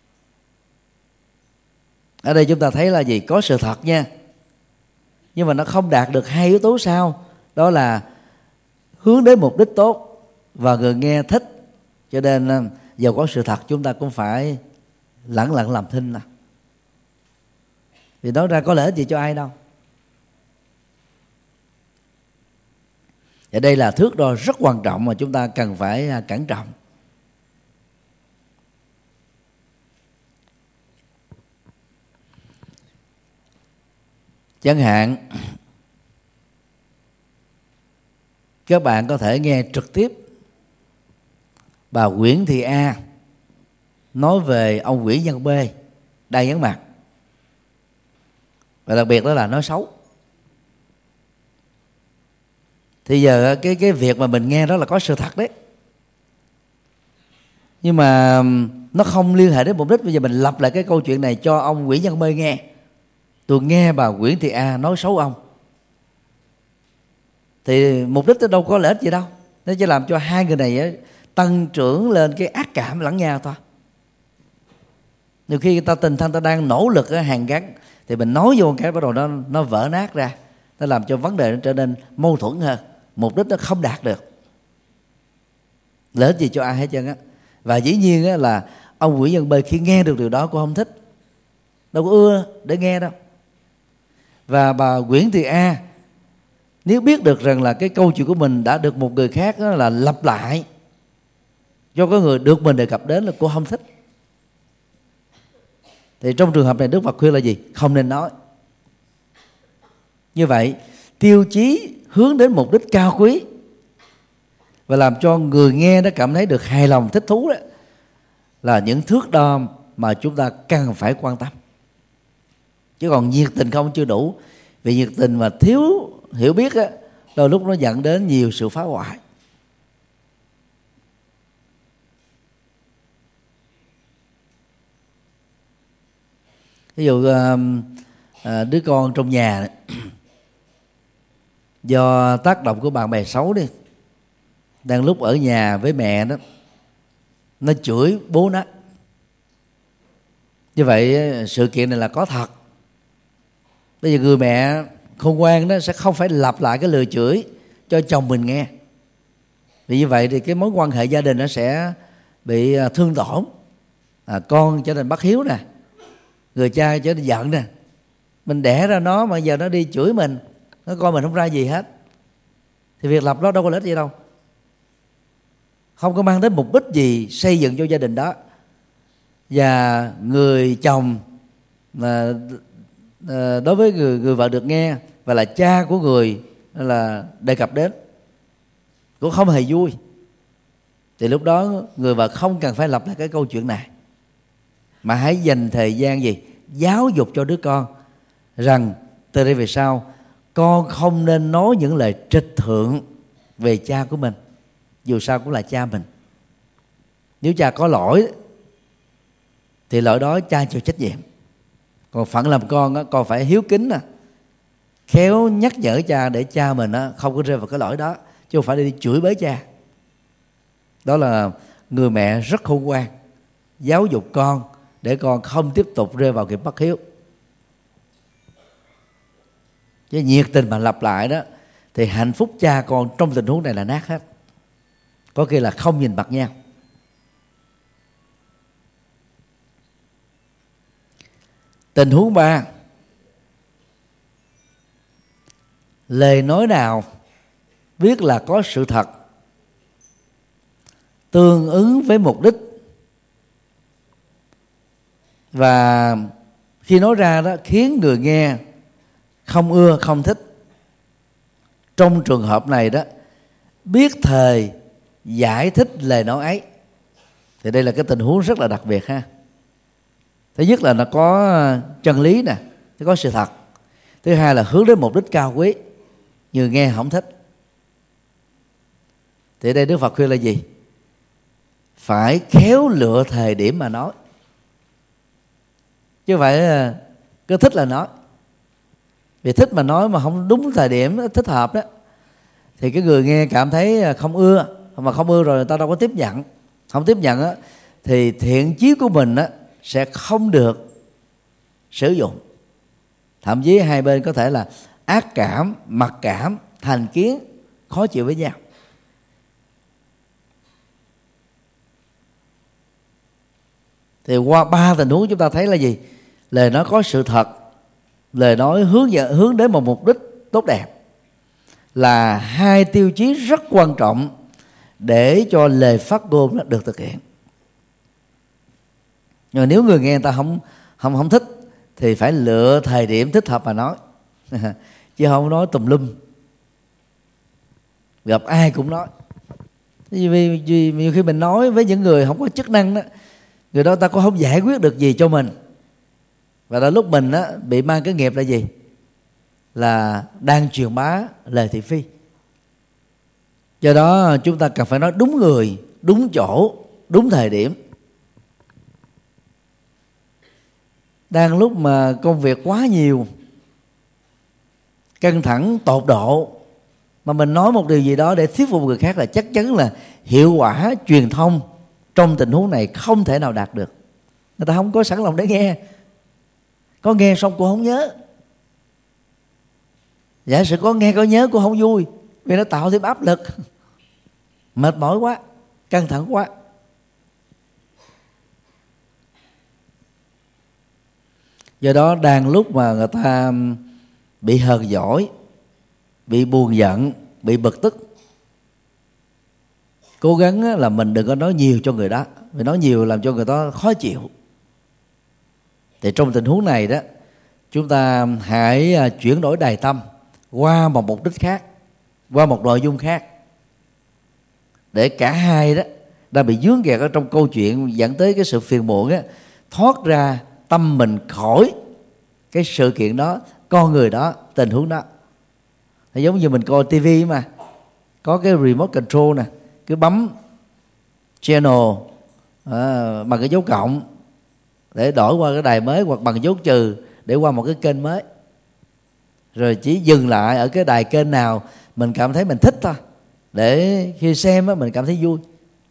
Ở đây chúng ta thấy là gì? Có sự thật nha, nhưng mà nó không đạt được hai yếu tố sau, đó là hướng đến mục đích tốt và người nghe thích. Cho nên dù có sự thật chúng ta cũng phải lẳng lặng làm thinh nào, vì nói ra có lợi ích gì cho ai đâu. Và đây là thước đo rất quan trọng mà chúng ta cần phải cẩn trọng. Chẳng hạn các bạn có thể nghe trực tiếp bà Nguyễn Thị A nói về ông Nguyễn Văn B đang vắng mặt, và đặc biệt đó là nói xấu. Thì giờ cái cái việc mà mình nghe đó là có sự thật đấy, nhưng mà nó không liên hệ đến mục đích. Bây giờ mình lặp lại cái câu chuyện này cho ông Nguyễn Văn B nghe. Tôi nghe bà Nguyễn Thị A nói xấu ông, thì mục đích nó đâu có lợi ích gì đâu, nó chỉ làm cho hai người này tăng trưởng lên cái ác cảm lẫn nhau thôi. Nhiều khi người ta tình thân ta đang nỗ lực hàn gắn, thì mình nói vô cái bắt đầu nó nó vỡ nát ra, nó làm cho vấn đề nó trở nên mâu thuẫn hơn, mục đích nó không đạt được, lợi ích gì cho ai hết trơn á. Và dĩ nhiên á, là ông Nguyễn Văn B khi nghe được điều đó cũng không thích, đâu có ưa để nghe đâu. Và bà Nguyễn Thị A nếu biết được rằng là cái câu chuyện của mình đã được một người khác là lặp lại cho cái người được mình đề cập đến, là cô không thích. Thì trong trường hợp này Đức Phật khuyên là gì? Không nên nói. Như vậy tiêu chí hướng đến mục đích cao quý và làm cho người nghe nó cảm thấy được hài lòng, thích thú, đó là những thước đo mà chúng ta cần phải quan tâm. Chứ còn nhiệt tình không chưa đủ, vì nhiệt tình mà thiếu hiểu biết á, đôi lúc nó dẫn đến nhiều sự phá hoại. Ví dụ đứa con trong nhà này, do tác động của bạn bè xấu đi, đang lúc ở nhà với mẹ đó, nó chửi bố nó. Như vậy sự kiện này là có thật. Bây giờ người mẹ khôn ngoan đó sẽ không phải lặp lại cái lời chửi cho chồng mình nghe, vì như vậy thì cái mối quan hệ gia đình nó sẽ bị thương tổn. À, con trở nên bất hiếu nè, người cha trở nên giận nè, mình đẻ ra nó mà giờ nó đi chửi mình, nó coi mình không ra gì hết, thì việc lập đó đâu có lợi ích gì đâu, không có mang đến mục đích gì xây dựng cho gia đình đó. Và người chồng mà đối với người, người vợ được nghe và là cha của người là đề cập đến cũng không hề vui, thì lúc đó người vợ không cần phải lặp lại cái câu chuyện này, mà hãy dành thời gian gì giáo dục cho đứa con rằng từ đây về sau con không nên nói những lời trịch thượng về cha của mình, dù sao cũng là cha mình. Nếu cha có lỗi thì lỗi đó cha chịu trách nhiệm, còn phận làm con á, con phải hiếu kính nè, khéo nhắc nhở cha để cha mình á, không có rơi vào cái lỗi đó, chứ không phải đi chửi bới cha. Đó là người mẹ rất khôn ngoan, giáo dục con để con không tiếp tục rơi vào cái bất hiếu. Chứ nhiệt tình mà lặp lại đó thì hạnh phúc cha con trong tình huống này là nát hết, có khi là không nhìn mặt nhau. Tình huống ba, lời nói nào biết là có sự thật, tương ứng với mục đích, và khi nói ra đó khiến người nghe không ưa, không thích. Trong trường hợp này đó, biết thời giải thích lời nói ấy, thì đây là cái tình huống rất là đặc biệt ha. Thứ nhất là nó có chân lý nè, nó có sự thật. Thứ hai là hướng đến mục đích cao quý, người nghe không thích. Thì đây Đức Phật khuyên là gì? Phải khéo lựa thời điểm mà nói, chứ phải cứ thích là nói. Vì thích mà nói mà không đúng thời điểm thích hợp đó, thì cái người nghe cảm thấy không ưa, mà không ưa rồi người ta đâu có tiếp nhận. Không tiếp nhận á, thì thiện chí của mình á sẽ không được sử dụng. Thậm chí hai bên có thể là ác cảm, mặc cảm, thành kiến, khó chịu với nhau. Thì qua ba tình huống chúng ta thấy là gì? Lời nói có sự thật, lời nói hướng dẫn, hướng đến một mục đích tốt đẹp, là hai tiêu chí rất quan trọng để cho lời phát ngôn nó được thực hiện. Nhưng mà nếu người nghe người ta không không không thích thì phải lựa thời điểm thích hợp mà nói chứ không nói tùm lum, gặp ai cũng nói. Vì, vì, vì nhiều khi mình nói với những người không có chức năng đó, người đó ta cũng không giải quyết được gì cho mình, và đến lúc mình á, bị mang cái nghiệp là gì? Là đang truyền bá lời thị phi. Do đó chúng ta cần phải nói đúng người, đúng chỗ, đúng thời điểm. Đang lúc mà công việc quá nhiều, căng thẳng tột độ, mà mình nói một điều gì đó để thuyết phục người khác, là chắc chắn là hiệu quả truyền thông trong tình huống này không thể nào đạt được. Người ta không có sẵn lòng để nghe, có nghe xong cũng không nhớ. Giả sử có nghe có nhớ cũng không vui, vì nó tạo thêm áp lực, mệt mỏi quá, căng thẳng quá. Do đó đang lúc mà người ta bị hờn dỗi, bị buồn giận, bị bực tức, cố gắng là mình đừng có nói nhiều cho người đó, vì nói nhiều làm cho người đó khó chịu. Thì trong tình huống này đó, chúng ta hãy chuyển đổi đài tâm qua một mục đích khác, qua một nội dung khác, để cả hai đó đang bị dướng kẹt ở trong câu chuyện dẫn tới cái sự phiền muộn á, thoát ra tâm mình khỏi cái sự kiện đó, con người đó, tình huống đó. Thì giống như mình coi tivi mà có cái remote control nè, cứ bấm channel à, bằng cái dấu cộng để đổi qua cái đài mới, hoặc bằng dấu trừ để qua một cái kênh mới, rồi chỉ dừng lại ở cái đài kênh nào mình cảm thấy mình thích thôi, để khi xem á, mình cảm thấy vui.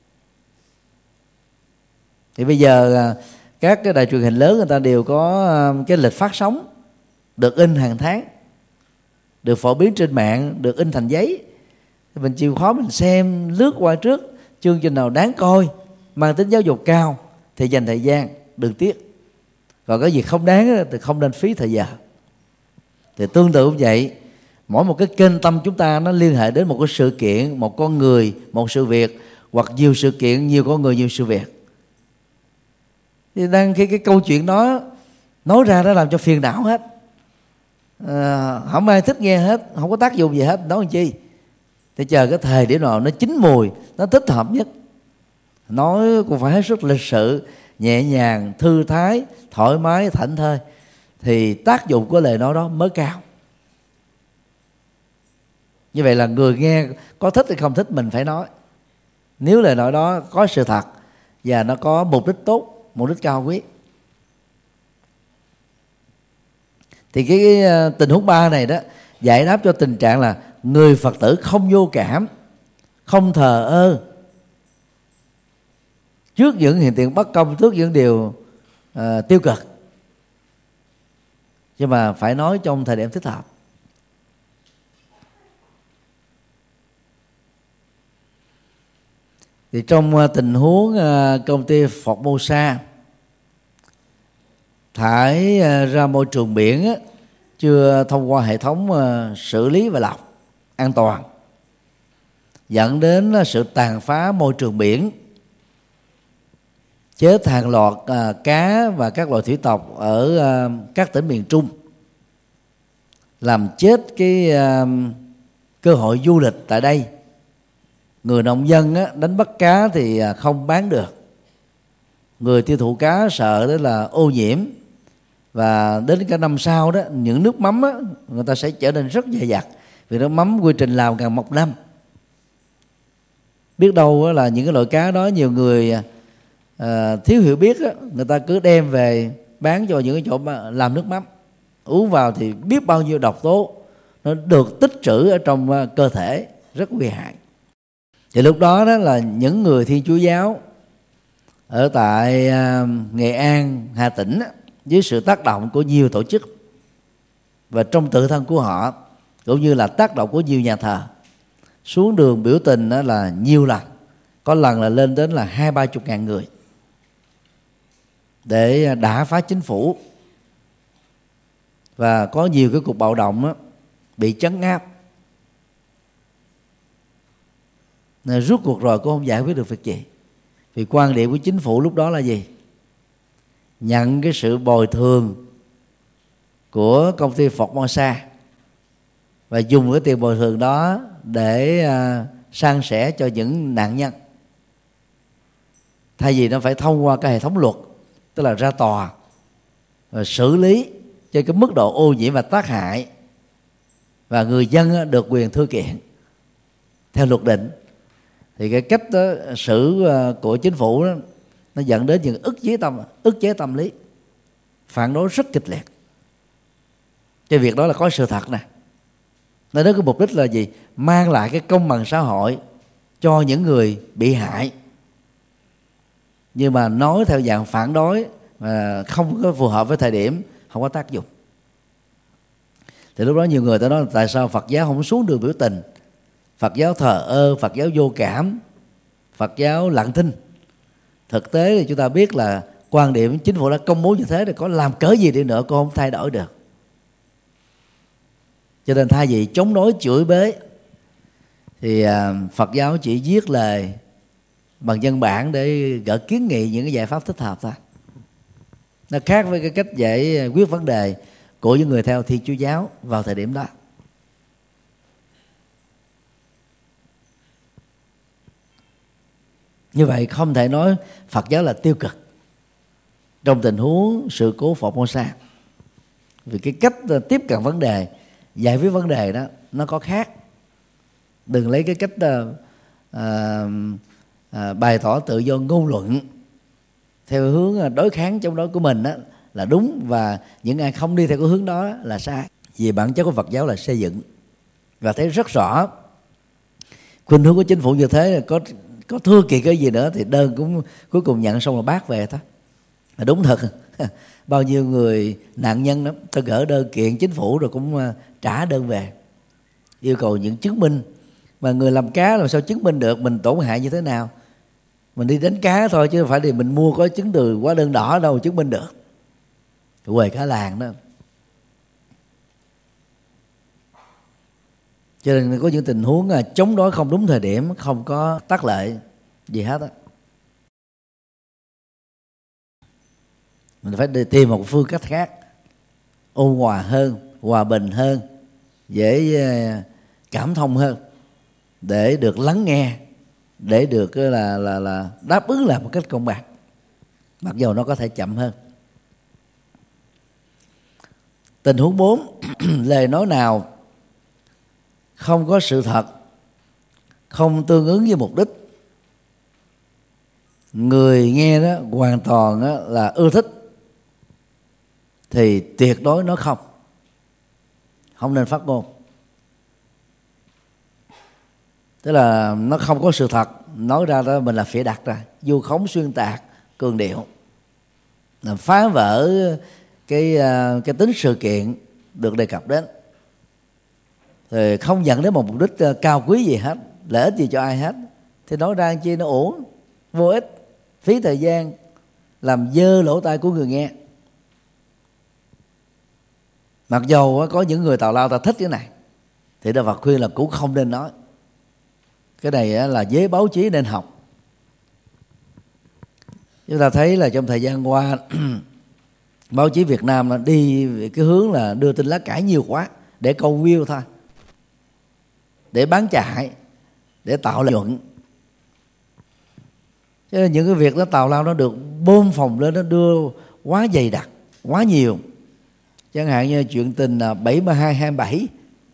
Thì bây giờ các cái đài truyền hình lớn người ta đều có cái lịch phát sóng được in hàng tháng, được phổ biến trên mạng, được in thành giấy. Thì mình chịu khó mình xem lướt qua trước, chương trình nào đáng coi, mang tính giáo dục cao thì dành thời gian, đừng tiếc. Còn cái gì không đáng thì không nên phí thời giờ. Thì tương tự cũng vậy, mỗi một cái kênh tâm chúng ta nó liên hệ đến một cái sự kiện, một con người, một sự việc, hoặc nhiều sự kiện, nhiều con người, nhiều sự việc. Thì đang khi cái câu chuyện đó nói ra nó làm cho phiền não hết, à, không ai thích nghe hết, không có tác dụng gì hết, nói làm chi. Thì chờ cái thời điểm nào nó chín mùi, nó thích hợp nhất, nói cũng phải hết sức lịch sự, nhẹ nhàng, thư thái, thoải mái, thảnh thơi, thì tác dụng của lời nói đó mới cao. Như vậy là người nghe có thích hay không thích mình phải nói, nếu lời nói đó có sự thật và nó có mục đích tốt, mục đích cao quý. Thì cái, cái tình huống ba này đó giải đáp cho tình trạng là người Phật tử không vô cảm, không thờ ơ trước những hiện tượng bất công, trước những điều uh, tiêu cực, nhưng mà phải nói trong thời điểm thích hợp. Thì trong uh, tình huống uh, công ty Formosa thải uh, ra môi trường biển uh, chưa thông qua hệ thống uh, xử lý và lọc an toàn, dẫn đến uh, sự tàn phá môi trường biển, chết hàng loạt à, cá và các loài thủy tộc ở à, các tỉnh miền Trung, làm chết cái à, cơ hội du lịch tại đây. Người nông dân á, đánh bắt cá thì à, không bán được, người tiêu thụ cá sợ đó là ô nhiễm, và đến cả năm sau đó những nước mắm á, người ta sẽ trở nên rất dè dặt, vì nước mắm quy trình làm càng một năm. Biết đâu là những cái loại cá đó nhiều người à, thiếu hiểu biết á, người ta cứ đem về bán cho những cái chỗ làm nước mắm, uống vào thì biết bao nhiêu độc tố nó được tích trữ ở trong cơ thể, rất nguy hại. Thì lúc đó đó là những người Thiên Chúa giáo ở tại à, Nghệ An, Hà Tĩnh á, dưới sự tác động của nhiều tổ chức và trong tự thân của họ, cũng như là tác động của nhiều nhà thờ, xuống đường biểu tình đó là nhiều lần, có lần là lên đến là hai ba chục ngàn người để đả phá chính phủ, và có nhiều cái cuộc bạo động đó, bị trấn áp. Nên rút cuộc rồi cũng không giải quyết được việc gì, vì quan điểm của chính phủ lúc đó là gì? Nhận cái sự bồi thường của công ty Formosa và dùng cái tiền bồi thường đó để uh, san sẻ cho những nạn nhân, thay vì nó phải thông qua cái hệ thống luật, tức là ra tòa và xử lý cho cái mức độ ô nhiễm và tác hại, và người dân được quyền thư kiện theo luật định. Thì cái cách đó, xử của chính phủ đó, nó dẫn đến những ức chế tâm ức chế tâm lý, phản đối rất kịch liệt. Cái việc đó là có sự thật nè. Nên đó cái mục đích là gì? Mang lại cái công bằng xã hội cho những người bị hại. Nhưng mà nói theo dạng phản đối mà không có phù hợp với thời điểm, không có tác dụng. Thì lúc đó nhiều người ta nói là tại sao Phật giáo không xuống đường biểu tình, Phật giáo thờ ơ, Phật giáo vô cảm, Phật giáo lặng thinh. Thực tế thì chúng ta biết là quan điểm chính phủ đã công bố như thế thì có làm cỡ gì đi nữa cũng không thay đổi được. Cho nên thay vì chống đối chửi bới thì à, Phật giáo chỉ viết lời bằng văn bản để gửi kiến nghị những cái giải pháp thích hợp thôi. Nó khác với cái cách giải quyết vấn đề của những người theo Thiên Chúa giáo vào thời điểm đó. Như vậy không thể nói Phật giáo là tiêu cực trong tình huống sự cố Formosa, vì cái cách tiếp cận vấn đề, giải quyết vấn đề đó nó có khác. Đừng lấy cái cách uh, uh, bày tỏ tự do ngôn luận theo hướng đối kháng chống đối của mình đó là đúng, và những ai không đi theo cái hướng đó là sai. Vì bản chất của Phật giáo là xây dựng, và thấy rất rõ khuynh hướng của chính phủ như thế là có có thưa kiện cái gì nữa thì đơn cũng cuối cùng nhận xong là bác về thôi. Mà đúng thật bao nhiêu người nạn nhân đó, tôi gỡ đơn kiện chính phủ rồi cũng trả đơn về, yêu cầu những chứng minh. Mà người làm cá làm sao chứng minh được mình tổn hại như thế nào? Mình đi đánh cá thôi chứ không phải thì mình mua có chứng từ hóa đơn đỏ đâu chứng minh được. Quầy cá làng đó. Cho nên có những tình huống chống đối không đúng thời điểm, không có tác lợi gì hết á. Mình phải đi tìm một phương cách khác, ôn hòa hơn, hòa bình hơn, dễ cảm thông hơn, để được lắng nghe, để được là là là đáp ứng lại một cách công bằng, mặc dù nó có thể chậm hơn. Tình huống bốn, lời nói nào không có sự thật, không tương ứng với mục đích, người nghe đó hoàn toàn đó là ưa thích, thì tuyệt đối nói không, không nên phát ngôn. Tức là nó không có sự thật, nói ra đó mình là phỉ đặt ra, vu khống xuyên tạc, cường điệu, làm phá vỡ cái cái tính sự kiện được đề cập đến, thì không dẫn đến một mục đích cao quý gì hết, lợi ích gì cho ai hết, thì nói ra chi nó uổng, vô ích, phí thời gian, làm dơ lỗ tai của người nghe. Mặc dù có những người tào lao ta thích cái này, thì Đạo Phật khuyên là cũng không nên nói. Cái này là giới báo chí nên học. Chúng ta thấy là trong thời gian qua báo chí Việt Nam nó đi về cái hướng là đưa tin lá cải nhiều quá để câu view thôi, để bán chạy, để tạo lợi nhuận. Cho nên những cái việc đó tào lao nó được bơm phồng lên, nó đưa quá dày đặc, quá nhiều. Chẳng hạn như chuyện tình bảy mươi hai hai mươi bảy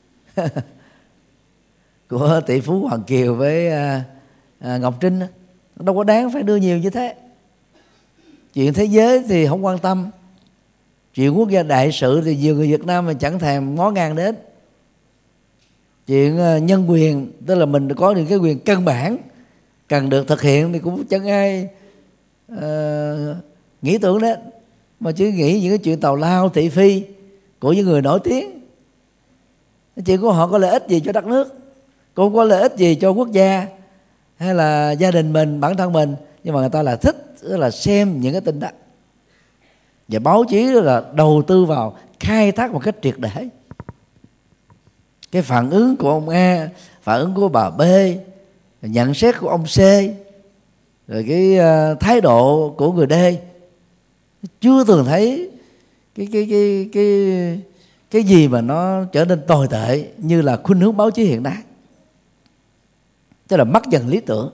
của tỷ phú Hoàng Kiều với Ngọc Trinh, nó đâu có đáng phải đưa nhiều như thế. Chuyện thế giới thì không quan tâm, chuyện quốc gia đại sự thì nhiều người Việt Nam mà chẳng thèm ngó ngang đến. Chuyện nhân quyền, tức là mình có những cái quyền căn bản cần được thực hiện thì cũng chẳng ai uh, nghĩ tưởng đến, mà chỉ nghĩ những cái chuyện tào lao thị phi của những người nổi tiếng. Chuyện của họ có lợi ích gì cho đất nước, cũng có lợi ích gì cho quốc gia hay là gia đình mình, bản thân mình, nhưng mà người ta là thích là xem những cái tin đó. Và báo chí là đầu tư vào khai thác một cách triệt để. Cái phản ứng của ông A, phản ứng của bà B, nhận xét của ông C, rồi cái thái độ của người D, chưa từng thấy cái cái cái cái cái gì mà nó trở nên tồi tệ như là khuynh hướng báo chí hiện nay. Tức là mất dần lý tưởng.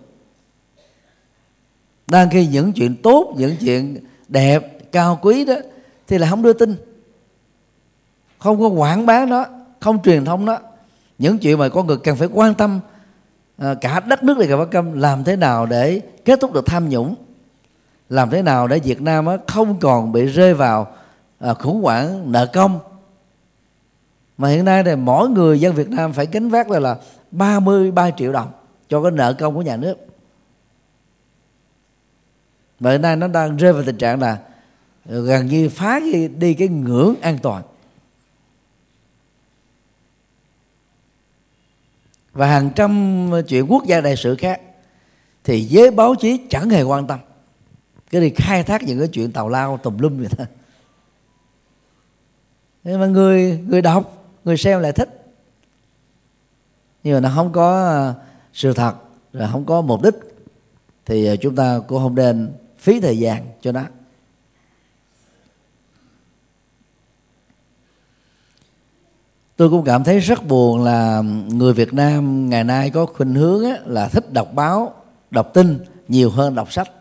Đang khi những chuyện tốt, những chuyện đẹp, cao quý đó thì là không đưa tin, không có quảng bá nó, không truyền thông nó. Những chuyện mà con người cần phải quan tâm, cả đất nước này cần quan tâm, làm thế nào để kết thúc được tham nhũng, làm thế nào để Việt Nam không còn bị rơi vào khủng hoảng nợ công. Mà hiện nay thì mỗi người dân Việt Nam phải gánh vác là, là ba mươi ba triệu đồng cho cái nợ công của nhà nước. Và hiện nay nó đang rơi vào tình trạng là gần như phá đi cái ngưỡng an toàn. Và hàng trăm chuyện quốc gia đại sự khác thì giới báo chí chẳng hề quan tâm, cái đi khai thác những cái chuyện tào lao tùm lum vậy thôi. Nhưng mà người người đọc, người xem lại thích, nhưng mà nó không có sự thật, rồi không có mục đích, thì chúng ta cũng không nên phí thời gian cho nó. Tôi cũng cảm thấy rất buồn là người Việt Nam ngày nay có khuynh hướng là thích đọc báo, đọc tin nhiều hơn đọc sách.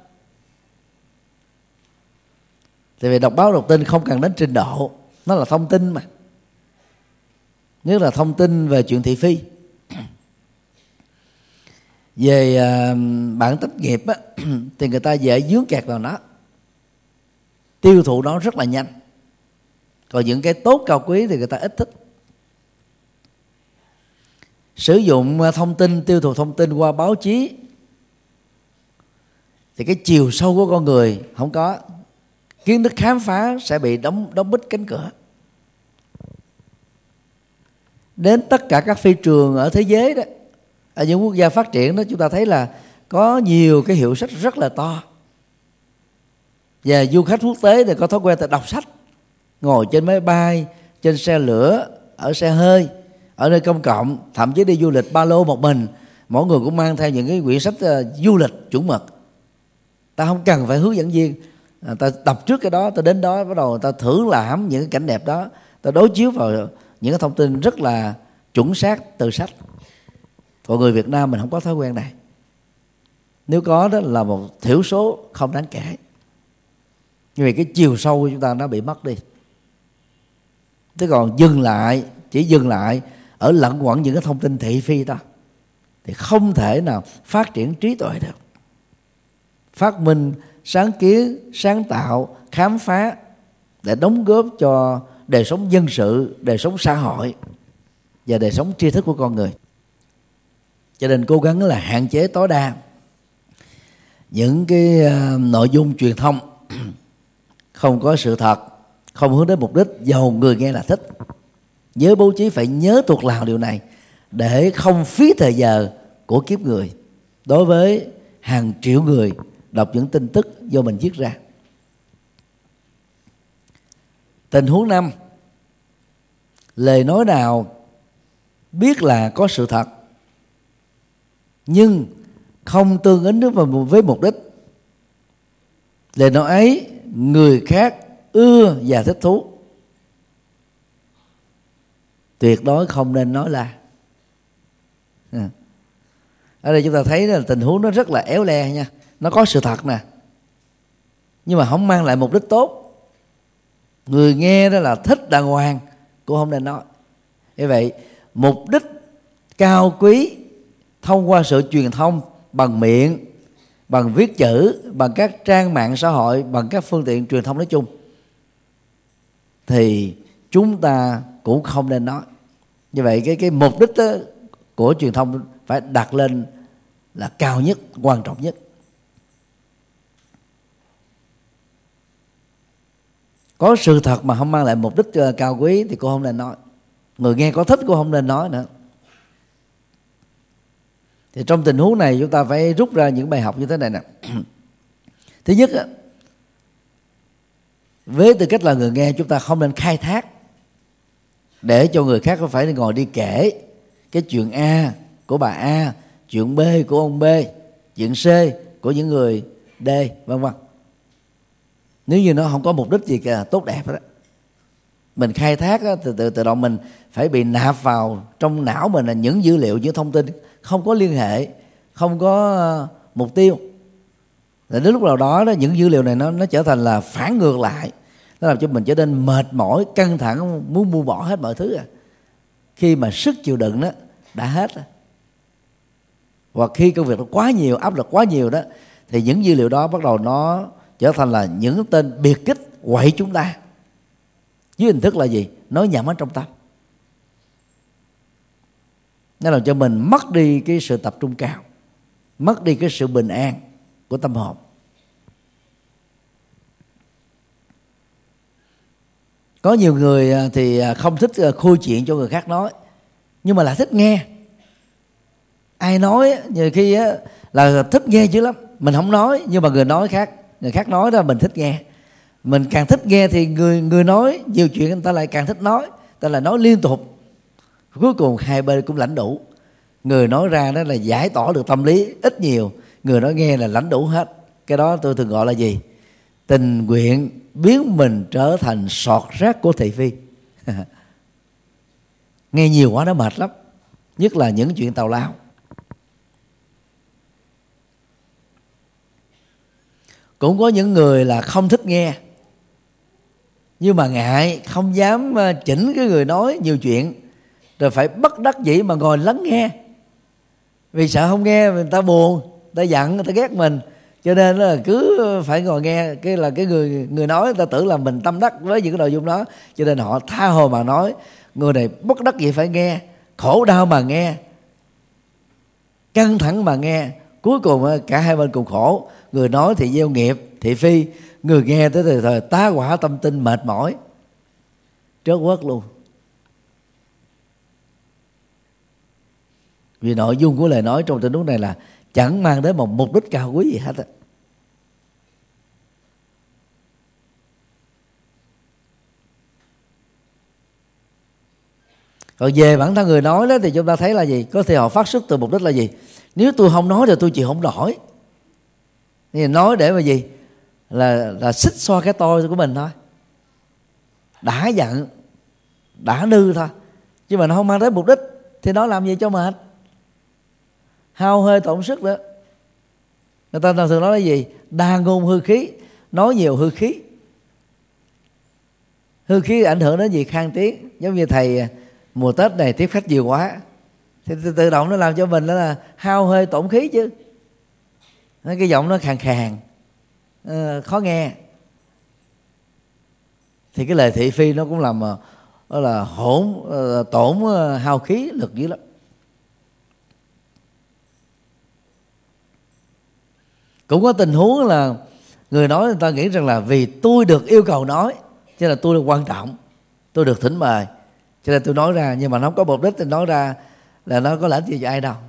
Tại vì đọc báo, đọc tin không cần đến trình độ, nó là thông tin mà. Nhất là thông tin về chuyện thị phi. Về uh, bản tốt nghiệp á, thì người ta dễ dướng kẹt vào nó, tiêu thụ nó rất là nhanh. Còn những cái tốt cao quý thì người ta ít thích. Sử dụng thông tin, tiêu thụ thông tin qua báo chí thì cái chiều sâu của con người không có, kiến thức khám phá sẽ bị đóng đóng bít cánh cửa. Đến tất cả các phi trường ở thế giới đó, ở những quốc gia phát triển đó, chúng ta thấy là có nhiều cái hiệu sách rất là to. Và du khách quốc tế thì có thói quen đọc sách, ngồi trên máy bay, trên xe lửa, ở xe hơi, ở nơi công cộng, thậm chí đi du lịch ba lô một mình, mỗi người cũng mang theo những cái quyển sách uh, du lịch chuẩn mực. Ta không cần phải hướng dẫn viên, à, ta đọc trước cái đó, ta đến đó bắt đầu ta thưởng lãm những cái cảnh đẹp đó, ta đối chiếu vào những cái thông tin rất là chuẩn xác từ sách. Còn người Việt Nam mình không có thói quen này. Nếu có đó là một thiểu số không đáng kể. Nhưng vì cái chiều sâu của chúng ta nó bị mất đi. Thế còn dừng lại, chỉ dừng lại ở lẩn quẩn những cái thông tin thị phi đó thì không thể nào phát triển trí tuệ được. Phát minh, sáng kiến, sáng tạo, khám phá để đóng góp cho đời sống dân sự, đời sống xã hội và đời sống tri thức của con người. Cho nên cố gắng là hạn chế tối đa những cái uh, nội dung truyền thông không có sự thật, không hướng đến mục đích, dầu người nghe là thích. Giới báo chí phải nhớ tuột lào điều này để không phí thời giờ của kiếp người đối với hàng triệu người đọc những tin tức do mình viết ra. Tình huống năm, lời nói nào biết là có sự thật nhưng không tương ứng với mục đích, lời nói ấy người khác ưa và thích thú, tuyệt đối không nên nói là. Ở đây chúng ta thấy là tình huống nó rất là éo le nha. Nó có sự thật nè, nhưng mà không mang lại mục đích tốt. Người nghe đó là thích đàng hoàng cũng không nên nói. Như vậy mục đích cao quý thông qua sự truyền thông bằng miệng, bằng viết chữ, bằng các trang mạng xã hội, bằng các phương tiện truyền thông nói chung, thì chúng ta cũng không nên nói. Như vậy cái cái mục đích đó của truyền thông phải đặt lên là cao nhất, quan trọng nhất. Có sự thật mà không mang lại mục đích cao quý thì cô không nên nói. Người nghe có thích cô không nên nói nữa. Thì trong tình huống này chúng ta phải rút ra những bài học như thế này nè. Thứ nhất, với tư cách là người nghe, chúng ta không nên khai thác để cho người khác phải ngồi đi kể cái chuyện A của bà A, chuyện B của ông B, chuyện C của những người D, vân vân. Nếu như nó không có mục đích gì cả tốt đẹp đó, mình khai thác đó, từ từ tự động mình phải bị nạp vào trong não mình là những dữ liệu, những thông tin không có liên hệ, không có mục tiêu. Để đến lúc nào đó, đó những dữ liệu này nó nó trở thành là phản ngược lại, nó làm cho mình trở nên mệt mỏi, căng thẳng, muốn buông bỏ hết mọi thứ à. Khi mà sức chịu đựng đó đã hết rồi, hoặc khi công việc nó quá nhiều, áp lực quá nhiều đó, thì những dữ liệu đó bắt đầu nó trở thành là những tên biệt kích quậy chúng ta dưới hình thức là gì? Nói nhảm ở trong tâm. Nó làm cho mình mất đi cái sự tập trung cao, mất đi cái sự bình an của tâm hồn. Có nhiều người thì không thích khui chuyện cho người khác nói, nhưng mà lại thích nghe. Ai nói nhiều khi là thích nghe dữ lắm. Mình không nói nhưng mà người nói khác, người khác nói đó mình thích nghe. Mình càng thích nghe thì người người nói nhiều chuyện người ta lại càng thích nói, ta lại nói liên tục. Cuối cùng hai bên cũng lãnh đủ. Người nói ra đó là giải tỏa được tâm lý ít nhiều, người nói nghe là lãnh đủ hết. Cái đó tôi thường gọi là gì? Tình nguyện biến mình trở thành sọt rác của thị phi. Nghe nhiều quá nó mệt lắm, nhất là những chuyện tào lao. Cũng có những người là không thích nghe, nhưng mà ngại không dám chỉnh cái người nói nhiều chuyện, rồi phải bất đắc dĩ mà ngồi lắng nghe, vì sợ không nghe người ta buồn, người ta giận, người ta ghét mình, cho nên là cứ phải ngồi nghe. Cái là cái người người nói người ta tưởng là mình tâm đắc với những cái nội dung đó, cho nên họ tha hồ mà nói. Người này bất đắc dĩ phải nghe, khổ đau mà nghe, căng thẳng mà nghe, cuối cùng cả hai bên cùng khổ. Người nói thì gieo nghiệp thị phi, người nghe tới thời thời tá hỏa tâm tinh mệt mỏi trớt quất luôn. Vì nội dung của lời nói trong tình huống này là chẳng mang đến một mục đích cao quý gì hết á. Còn về bản thân người nói đó thì chúng ta thấy là gì? Có thể họ phát xuất từ mục đích là gì? Nếu tôi không nói thì tôi chịu không nổi. Thì nói để mà gì? Là là xích xoa cái tôi của mình thôi, đã giận, đã nư thôi, chứ mà nó không mang đến mục đích thì nó làm gì cho mệt, hao hơi tổn sức nữa. Người ta thường nói là gì? Đa ngôn hư khí, nói nhiều hư khí. Hư khí ảnh hưởng đến gì? Khang tiếng. Giống như thầy mùa Tết này tiếp khách nhiều quá thì tự động nó làm cho mình đó là hao hơi tổn khí chứ. Cái giọng nó khàn khàn, uh, khó nghe, thì cái lời thị phi nó cũng làm uh, là hỗn uh, tổn uh, hao khí lực dữ lắm. Cũng có tình huống là người nói người ta nghĩ rằng là vì tôi được yêu cầu nói, cho nên tôi là quan trọng, tôi được thỉnh mời, cho nên tôi nói ra. Nhưng mà nó không có mục đích thì nói ra là nó có lợi gì cho ai đâu.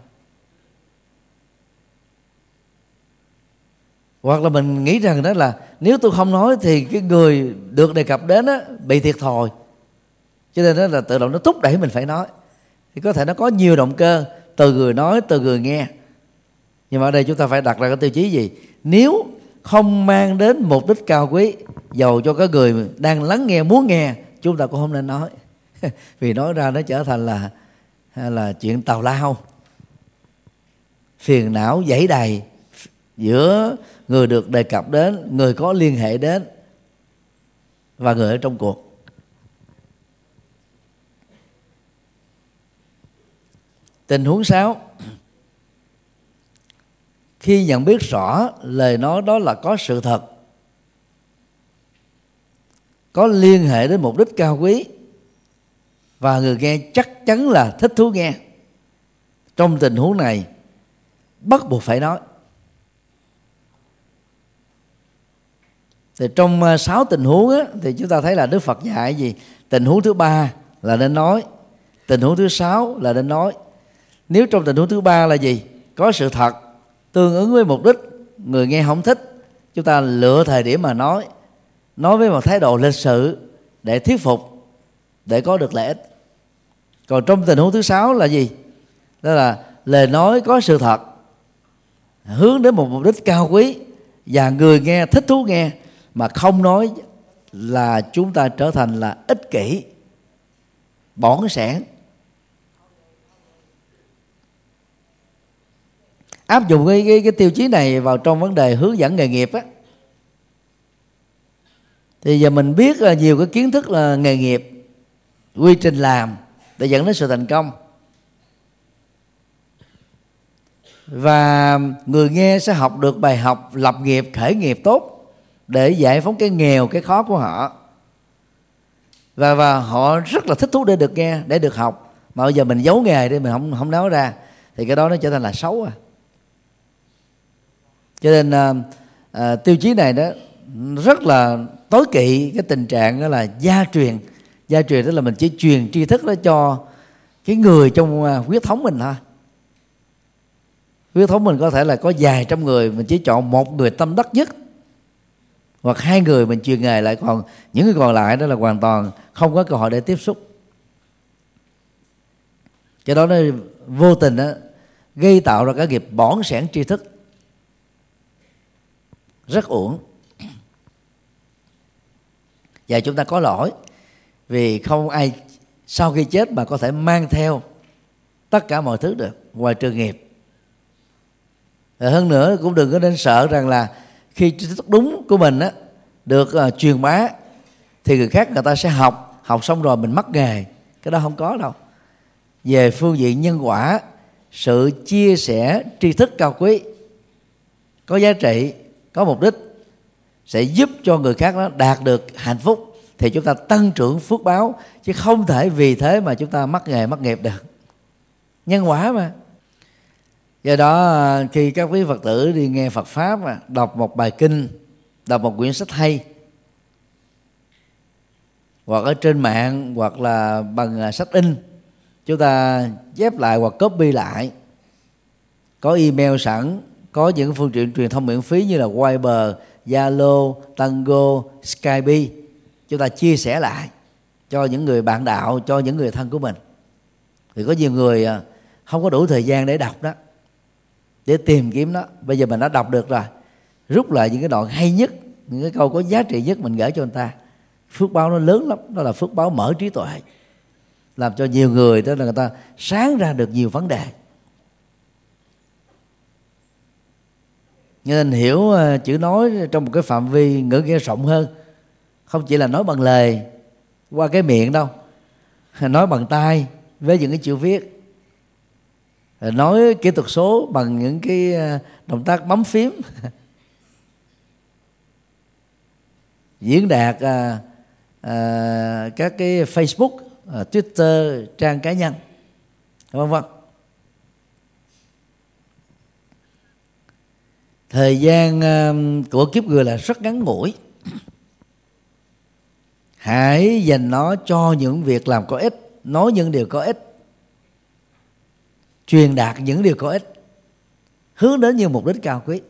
Hoặc là mình nghĩ rằng đó là nếu tôi không nói thì cái người được đề cập đến á, bị thiệt thòi, cho nên đó là tự động nó thúc đẩy mình phải nói. Thì có thể nó có nhiều động cơ từ người nói, từ người nghe. Nhưng mà ở đây chúng ta phải đặt ra cái tiêu chí gì? Nếu không mang đến mục đích cao quý, dầu cho cái người đang lắng nghe muốn nghe, chúng ta cũng không nên nói. Vì nói ra nó trở thành là là chuyện tào lao, phiền não dẫy đầy giữa người được đề cập đến, người có liên hệ đến và người ở trong cuộc. Tình huống sáu, khi nhận biết rõ lời nói đó là có sự thật, có liên hệ đến mục đích cao quý, và người nghe chắc chắn là thích thú nghe, trong tình huống này bắt buộc phải nói. Thì trong sáu tình huống á, thì chúng ta thấy là Đức Phật dạy gì? Tình huống thứ ba là nên nói, tình huống thứ sáu là nên nói. Nếu trong tình huống thứ ba là gì? Có sự thật tương ứng với mục đích, người nghe không thích, chúng ta lựa thời điểm mà nói, nói với một thái độ lịch sự để thuyết phục, để có được lợi ích. Còn trong tình huống thứ sáu là gì? Đó là lời nói có sự thật, hướng đến một mục đích cao quý, và người nghe thích thú nghe, mà không nói là chúng ta trở thành là ích kỷ, bỏn sẻn. Áp dụng cái, cái, cái tiêu chí này vào trong vấn đề hướng dẫn nghề nghiệp á, thì giờ mình biết là nhiều cái kiến thức là nghề nghiệp, quy trình làm để dẫn đến sự thành công, và người nghe sẽ học được bài học lập nghiệp, khởi nghiệp tốt để giải phóng cái nghèo, cái khó của họ, và và họ rất là thích thú để được nghe, để được học. Mà bây giờ mình giấu nghề để mình không không nói ra, thì cái đó nó trở thành là xấu à. Cho nên à, à, tiêu chí này đó rất là tối kỵ cái tình trạng đó là gia truyền. Gia truyền tức là mình chỉ truyền tri thức đó cho cái người trong huyết thống mình thôi. Huyết thống mình có thể là có vài trăm người, mình chỉ chọn một người tâm đắc nhất, hoặc hai người mình truyền nghề lại, còn những người còn lại đó là hoàn toàn không có cơ hội để tiếp xúc. Cái đó nó vô tình đó, gây tạo ra cái nghiệp bỏn sẻn tri thức, rất uổng. Và chúng ta có lỗi vì không ai sau khi chết mà có thể mang theo tất cả mọi thứ được ngoài trừ nghiệp. Rồi hơn nữa cũng đừng có nên sợ rằng là khi tri thức đúng của mình á được uh, truyền bá thì người khác người ta sẽ học, học xong rồi mình mất nghề. Cái đó không có đâu. Về phương diện nhân quả, sự chia sẻ tri thức cao quý, có giá trị, có mục đích, sẽ giúp cho người khác đó đạt được hạnh phúc, thì chúng ta tăng trưởng phước báo, chứ không thể vì thế mà chúng ta mất nghề mất nghiệp được. Nhân quả mà. Do đó khi các quý Phật tử đi nghe Phật Pháp, đọc một bài kinh, đọc một quyển sách hay, hoặc ở trên mạng, hoặc là bằng sách in, chúng ta chép lại hoặc copy lại, có email sẵn, có những phương tiện truyền thông miễn phí như là Viber, Zalo, Tango, Skype, chúng ta chia sẻ lại cho những người bạn đạo, cho những người thân của mình. Thì có nhiều người không có đủ thời gian để đọc đó, để tìm kiếm đó. Bây giờ mình đã đọc được rồi, rút lại những cái đoạn hay nhất, những cái câu có giá trị nhất mình gửi cho người ta. Phước báo nó lớn lắm, đó là phước báo mở trí tuệ, làm cho nhiều người đó là người ta sáng ra được nhiều vấn đề. Nên hiểu uh, chữ nói trong một cái phạm vi ngữ nghĩa rộng hơn, không chỉ là nói bằng lời qua cái miệng đâu, nói bằng tay với những cái chữ viết, nói kỹ thuật số bằng những cái uh, động tác bấm phím, diễn đạt uh, uh, các cái Facebook, uh, Twitter, trang cá nhân, vân vân. Thời gian của kiếp người là rất ngắn ngủi. Hãy dành nó cho những việc làm có ích, nói những điều có ích, truyền đạt những điều có ích, hướng đến những mục đích cao quý.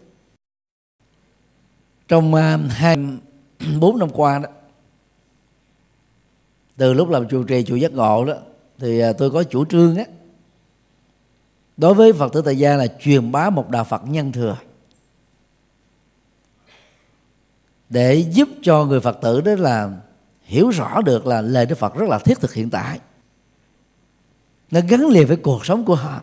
Trong hai mươi bốn năm qua đó, từ lúc làm trụ trì chùa Giác Ngộ đó, thì tôi có chủ trương á, đối với Phật tử tại gia là truyền bá một đạo Phật nhân thừa. để giúp cho người Phật tử đó là hiểu rõ được là lời Đức Phật rất là thiết thực hiện tại, nó gắn liền với cuộc sống của họ,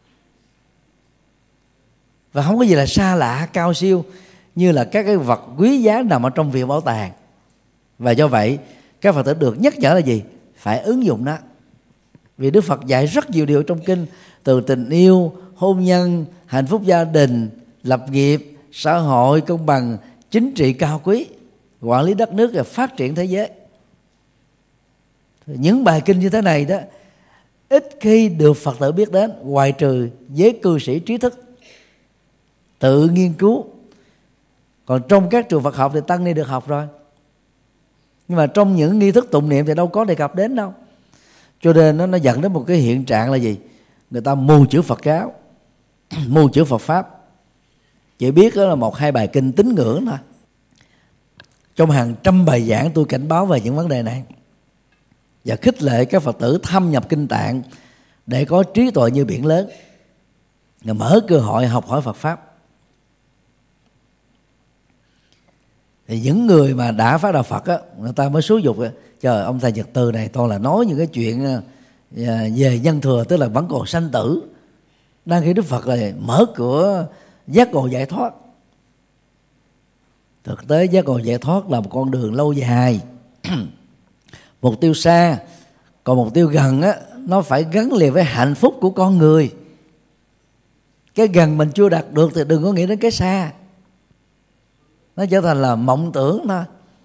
và không có gì là xa lạ cao siêu như là các cái vật quý giá nằm ở trong viện bảo tàng. Và do vậy các Phật tử được nhắc nhở là gì? Phải ứng dụng nó. Vì Đức Phật dạy rất nhiều điều trong kinh, từ tình yêu, hôn nhân, hạnh phúc gia đình, lập nghiệp, xã hội công bằng, chính trị cao quý, quản lý đất nước và phát triển thế giới. Những bài kinh như thế này đó ít khi được Phật tử biết đến, ngoại trừ giới cư sĩ trí thức tự nghiên cứu. Còn trong các trường Phật học thì tăng ni được học rồi, nhưng mà trong những nghi thức tụng niệm thì đâu có đề cập đến đâu. Cho nên nó, nó dẫn đến một cái hiện trạng là gì? Người ta mù chữ Phật giáo, mù chữ Phật pháp, chỉ biết đó là một hai bài kinh tín ngưỡng thôi. Trong hàng trăm bài giảng tôi cảnh báo về những vấn đề này và khích lệ các Phật tử thâm nhập kinh tạng để có trí tuệ như biển lớn, và mở cơ hội học hỏi Phật pháp. Thì những người mà đã phát đạo Phật á, người ta mới xúi dục: trời, ông thầy Nhật Từ này toàn là nói những cái chuyện về nhân thừa, tức là vẫn còn sanh tử, đang khi Đức Phật là mở cửa giác ngộ giải thoát. Thực tế giác ngộ giải thoát là một con đường lâu dài, mục tiêu xa. Còn mục tiêu gần á, nó phải gắn liền với hạnh phúc của con người. Cái gần mình chưa đạt được thì đừng có nghĩ đến cái xa, nó trở thành là mộng tưởng thôi.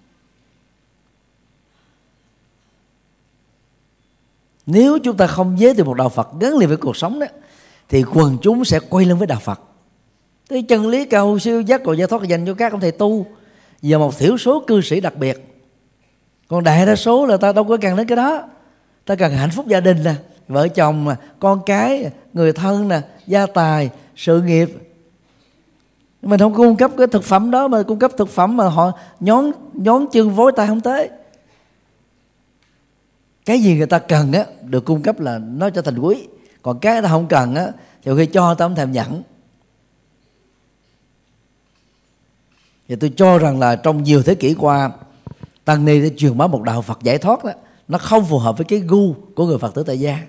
Nếu chúng ta không giới thiệu một đạo Phật gắn liền với cuộc sống đó, thì quần chúng sẽ quay lưng với đạo Phật. Cái chân lý cao siêu giác ngộ giải thoát dành cho các ông thầy tu và một thiểu số cư sĩ đặc biệt. Còn đại đa số là ta đâu có cần đến cái đó. Ta cần hạnh phúc gia đình nè, vợ chồng nè, con cái, người thân nè, gia tài, sự nghiệp. Mình không cung cấp cái thực phẩm đó, mà cung cấp thực phẩm mà họ nhón nhón chân vối tay không tới. Cái gì người ta cần á được cung cấp là nó cho thành quý. Còn cái người ta không cần á thì khi cho ta không thèm nhận. Thì tôi cho rằng là trong nhiều thế kỷ qua, tăng ni đã truyền bá một đạo Phật giải thoát đó, nó không phù hợp với cái gu của người Phật tử tại gia.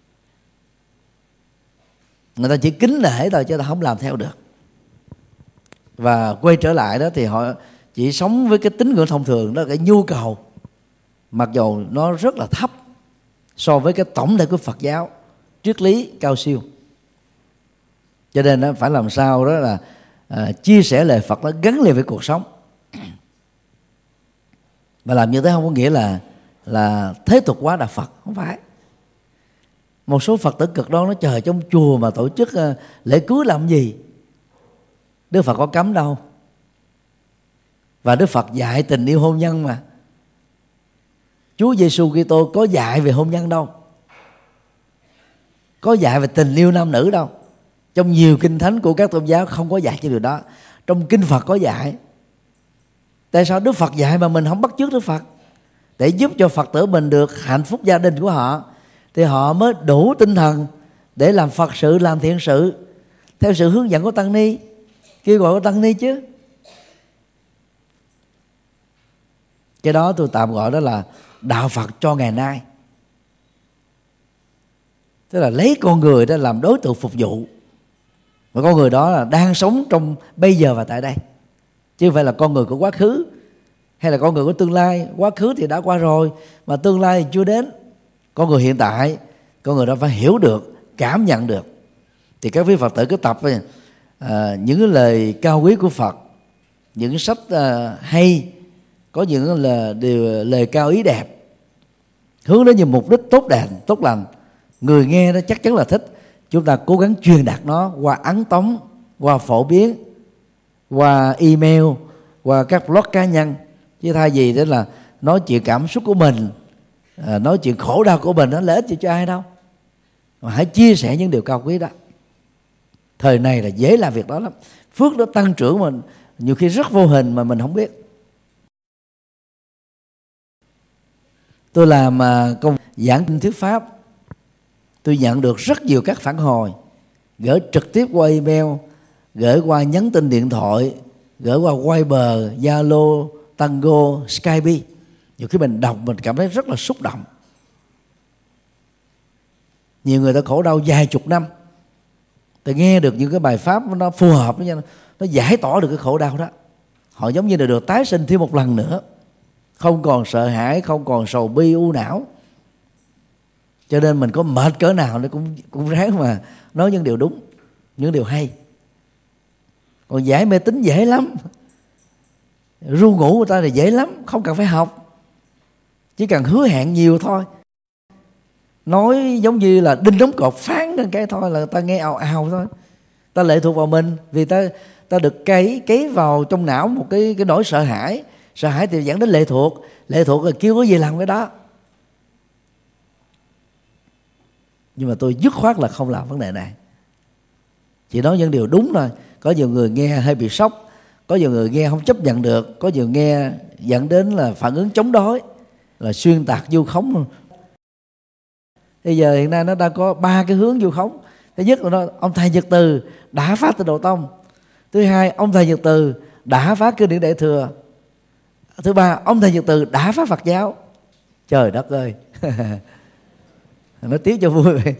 Người ta chỉ kính nể thôi chứ ta không làm theo được. Và quay trở lại đó thì họ chỉ sống với cái tín ngưỡng thông thường, đó là cái nhu cầu, mặc dù nó rất là thấp so với cái tổng thể của Phật giáo, triết lý cao siêu. Cho nên nó phải làm sao đó là à, chia sẻ lời Phật nó gắn liền với cuộc sống. Và làm như thế không có nghĩa là là thế tục hóa đạo Phật, không phải. Một số Phật tử cực đoan nó chờ trong chùa mà tổ chức uh, lễ cưới làm gì? Đức Phật có cấm đâu. Và Đức Phật dạy tình yêu hôn nhân mà. Chúa Giêsu Kitô có dạy về hôn nhân đâu, có dạy về tình yêu nam nữ đâu. Trong nhiều kinh thánh của các tôn giáo không có dạy cho điều đó. Trong kinh Phật có dạy. Tại sao Đức Phật dạy mà mình không bắt chước Đức Phật? Để giúp cho Phật tử mình được hạnh phúc gia đình của họ, thì họ mới đủ tinh thần để làm Phật sự, làm thiện sự theo sự hướng dẫn của tăng ni, kêu gọi của tăng ni chứ. Cái đó tôi tạm gọi đó là đạo Phật cho ngày nay. Tức là lấy con người đó làm đối tượng phục vụ, và con người đó là đang sống trong bây giờ và tại đây, chứ không phải là con người của quá khứ hay là con người của tương lai. Quá khứ thì đã qua rồi, mà tương lai thì chưa đến. Con người hiện tại, con người đó phải hiểu được, cảm nhận được. Thì các quý Phật tử cứ tập à, những lời cao quý của Phật, những sách à, hay, có những là điều lời cao ý đẹp, hướng đến những mục đích tốt đẹp, tốt lành. Người nghe nó chắc chắn là thích. Chúng ta cố gắng truyền đạt nó qua ấn tống, qua phổ biến, qua email, qua các blog cá nhân. Chứ thay vì đó là nói chuyện cảm xúc của mình, à, nói chuyện khổ đau của mình, nó lợi ích gì cho ai đâu. Mà hãy chia sẻ những điều cao quý đó. Thời này là dễ làm việc đó lắm. Phước nó tăng trưởng mà nhiều khi rất vô hình mà mình không biết. Tôi làm công giảng kinh thuyết pháp, tôi nhận được rất nhiều các phản hồi, gửi trực tiếp qua email, gửi qua nhắn tin điện thoại, gửi qua Viber, Zalo, tango, Skype. Nhiều khi mình đọc mình cảm thấy rất là xúc động. Nhiều người ta khổ đau vài chục năm, ta nghe được những cái bài pháp nó phù hợp với nhau, nó giải tỏa được cái khổ đau đó. Họ giống như là được tái sinh thêm một lần nữa, không còn sợ hãi, không còn sầu bi u não. Cho nên mình có mệt cỡ nào nó cũng cũng ráng mà nói những điều đúng, những điều hay. Còn giải mê tín dễ lắm, ru ngủ người ta thì dễ lắm, không cần phải học, chỉ cần hứa hẹn nhiều thôi. Nói giống như là đinh đóng cột phán lên cái thôi là ta nghe ào ào thôi. Ta lệ thuộc vào mình, vì ta ta được cấy cấy vào trong não một cái cái nỗi sợ hãi. Sợ hãi thì dẫn đến lệ thuộc, lệ thuộc rồi kêu cái gì làm cái đó. Nhưng mà tôi dứt khoát là không làm vấn đề này, chỉ nói những điều đúng thôi. Có nhiều người nghe hơi bị sốc, có nhiều người nghe không chấp nhận được, có nhiều nghe dẫn đến là phản ứng chống đối, là xuyên tạc vu khống. Bây giờ hiện nay nó đang có ba cái hướng vu khống. Thứ nhất là nó, ông thầy Nhật Từ đã phá Tịnh Độ Tông. Thứ hai, ông thầy Nhật Từ đã phá kinh điển Đại Thừa. Thứ ba, ông thầy Nhật Từ đã phá Phật giáo. Trời đất ơi. Nói tiếp cho vui vậy.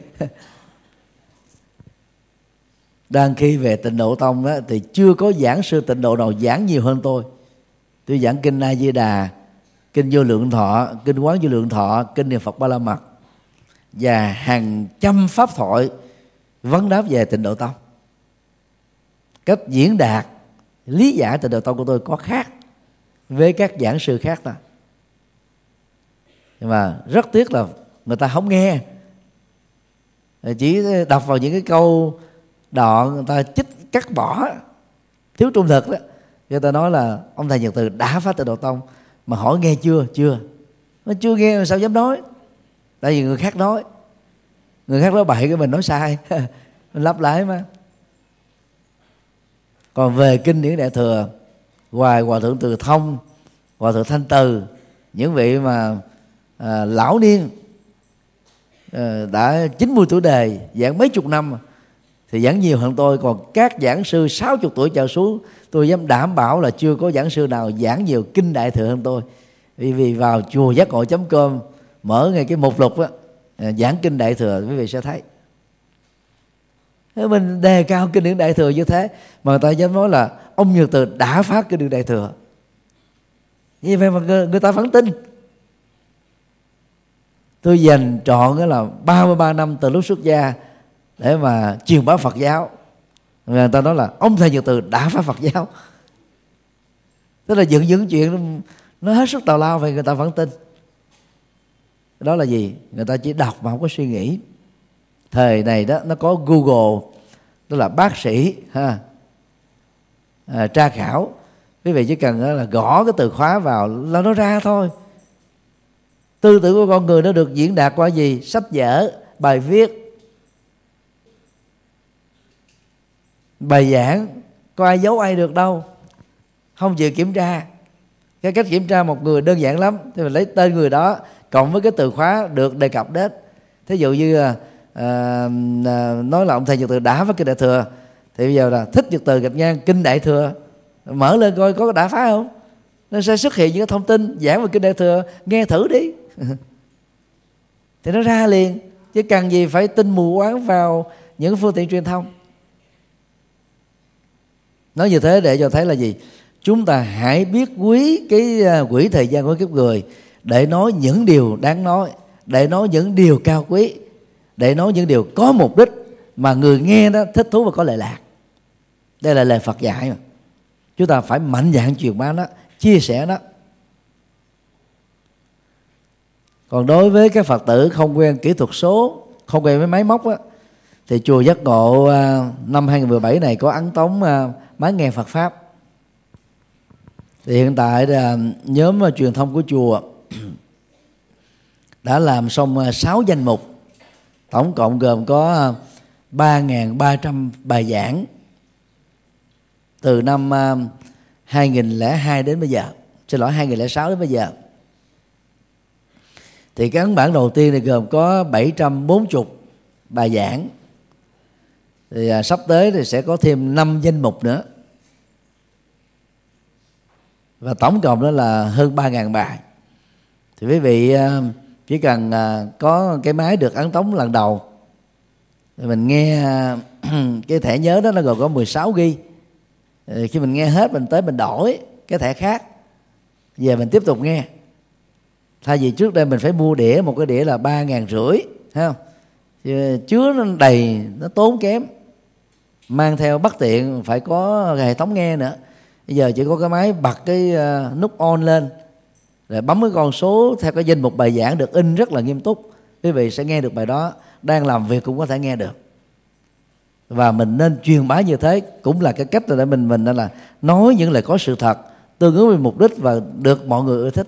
Đang khi về Tịnh Độ Tông đó, thì chưa có giảng sư Tịnh Độ nào giảng nhiều hơn tôi. Tôi giảng kinh A Di Đà, kinh Vô Lượng Thọ, kinh Quán Vô Lượng Thọ, kinh Niệm Phật Ba La Mật và hàng trăm pháp thoại vấn đáp về Tịnh Độ Tông. Cách diễn đạt, lý giải Tịnh Độ Tông của tôi có khác với các giảng sư khác ta. Nhưng mà rất tiếc là người ta không nghe, chỉ đọc vào những cái câu đoạn người ta chích cắt bỏ, thiếu trung thực đó. Người ta nói là ông thầy Nhật Từ đã phá Tịnh Độ Tông, mà hỏi nghe chưa? Chưa. Nó chưa nghe mà sao dám nói? Tại vì người khác nói, người khác nói bậy cái mình nói sai. Mình lặp lại mà. Còn về kinh điển Đại Thừa, ngoài Hòa Thượng Từ Thông, Hòa Thượng Thanh Từ, những vị mà à, lão niên à, đã chín mươi tuổi đời, giảng mấy chục năm thì giảng nhiều hơn tôi. Còn các giảng sư sáu mươi tuổi trở xuống, tôi dám đảm bảo là chưa có giảng sư nào giảng nhiều kinh Đại Thừa hơn tôi. Vì, vì vào chùa giác ngộ chấm com mở ngay cái mục lục á, giảng kinh Đại Thừa, quý vị sẽ thấy. Nếu mình đề cao kinh điển Đại Thừa như thế mà người ta dám nói là ông Nhật Từ đã phát kinh điển Đại Thừa, như vậy mà người, người ta vẫn tin. Tôi dành trọn là ba mươi ba năm từ lúc xuất gia để mà truyền bá Phật giáo. Người ta nói là ông thầy Nhật Từ đã phá Phật giáo, tức là dựng những chuyện nó hết sức tào lao, vậy người ta vẫn tin. Đó là gì? Người ta chỉ đọc mà không có suy nghĩ. Thời này đó nó có Google, tức là bác sĩ ha, à, tra khảo. Quý vị chỉ cần là gõ cái từ khóa vào là nó ra thôi. Tư tưởng của con người nó được diễn đạt qua gì? Sách vở, bài viết, bài giảng. Có ai giấu ai được đâu, không chịu kiểm tra. Cái cách kiểm tra một người đơn giản lắm, thì mình lấy tên người đó cộng với cái từ khóa được đề cập đến. Thí dụ như à, à, nói là ông thầy Nhật Từ đã phá kinh Đại Thừa, thì bây giờ là thích Nhật Từ gạch ngang kinh Đại Thừa, mở lên coi có đã phá không. Nó sẽ xuất hiện những cái thông tin giảng về kinh Đại Thừa, nghe thử đi. Thì nó ra liền, chứ cần gì phải tin mù quáng vào những phương tiện truyền thông. Nói như thế để cho thấy là gì? Chúng ta hãy biết quý cái quỹ thời gian của kiếp người để nói những điều đáng nói, để nói những điều cao quý, để nói những điều có mục đích mà người nghe đó thích thú và có lệ lạc. Đây là lời Phật dạy mà. Chúng ta phải mạnh dạn truyền bá nó, chia sẻ nó. Còn đối với các Phật tử không quen kỹ thuật số, không quen với máy móc á, thì chùa Giác Ngộ năm hai không một bảy này có ấn tống máy nghe Phật Pháp. Thì hiện tại là nhóm truyền thông của chùa đã làm xong sáu danh mục, tổng cộng gồm có ba nghìn ba trăm bài giảng từ năm hai không không hai đến bây giờ, xin lỗi hai không không sáu đến bây giờ. Thì cái ấn bản đầu tiên thì gồm có bảy trăm bốn mươi bài giảng. Thì à, sắp tới thì sẽ có thêm năm danh mục nữa. và tổng cộng đó là hơn ba ngàn bài. Thì quý vị chỉ cần có cái máy được ấn tống lần đầu, mình nghe cái thẻ nhớ đó nó gồm có mười sáu gi bi. Khi mình nghe hết mình tới mình đổi cái thẻ khác, về mình tiếp tục nghe. Thay vì trước đây mình phải mua đĩa, một cái đĩa là ba ngàn rưỡi, thấy không? Chứa nó đầy, nó tốn kém, mang theo bất tiện, phải có hệ thống nghe nữa. Bây giờ chỉ có cái máy bật cái nút on lên, rồi bấm cái con số theo cái danh mục bài giảng được in rất là nghiêm túc, quý vị sẽ nghe được bài đó, đang làm việc cũng có thể nghe được. Và mình nên truyền bá như thế, cũng là cái cách để mình mình là nói những lời có sự thật, tương ứng với mục đích và được mọi người ưa thích.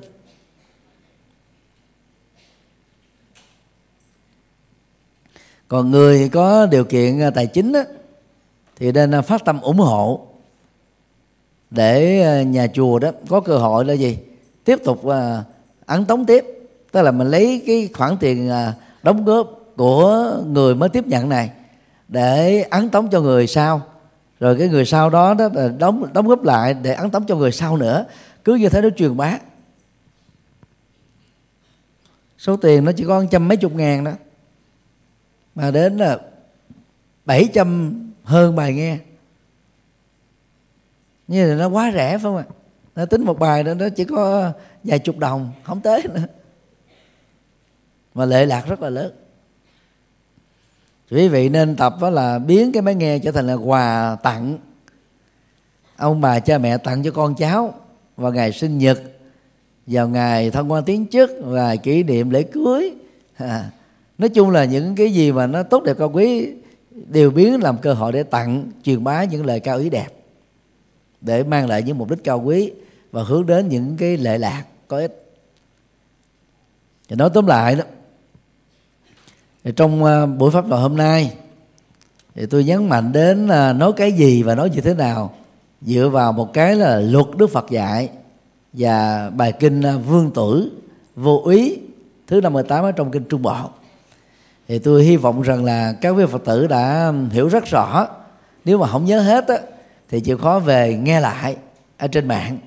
Còn người có điều kiện tài chính á, thì nên phát tâm ủng hộ để nhà chùa đó có cơ hội là gì? Tiếp tục ấn tống tiếp. Tức là mình lấy cái khoản tiền đóng góp của người mới tiếp nhận này để ấn tống cho người sau, rồi cái người sau đó, đó đóng đóng góp lại để ấn tống cho người sau nữa. Cứ như thế nó truyền bá. Số tiền nó chỉ có trăm mấy chục ngàn đó, mà đến là bảy trăm hơn bài nghe. Như là nó quá rẻ phải không ạ? Nó tính một bài đó nó chỉ có vài chục đồng, không tới nữa, mà lệ lạc rất là lớn. Quý vị nên tập đó là biến cái máy nghe trở thành là quà tặng. Ông bà cha mẹ tặng cho con cháu vào ngày sinh nhật, vào ngày thăng quan tiến chức và kỷ niệm lễ cưới. À, nói chung là những cái gì mà nó tốt đẹp cao quý đều biến làm cơ hội để tặng, truyền bá những lời cao ý đẹp, để mang lại những mục đích cao quý và hướng đến những cái lệ lạc có ích. Thì nói tóm lại đó, thì trong buổi pháp thoại hôm nay thì tôi nhấn mạnh đến nói cái gì và nói như thế nào, dựa vào một cái là luật Đức Phật dạy và bài kinh Vương Tử Vô Úy thứ năm mươi tám ở trong kinh Trung Bộ. Thì tôi hy vọng rằng là các quý Phật tử đã hiểu rất rõ. Nếu mà không nhớ hết á, thì chịu khó về nghe lại ở trên mạng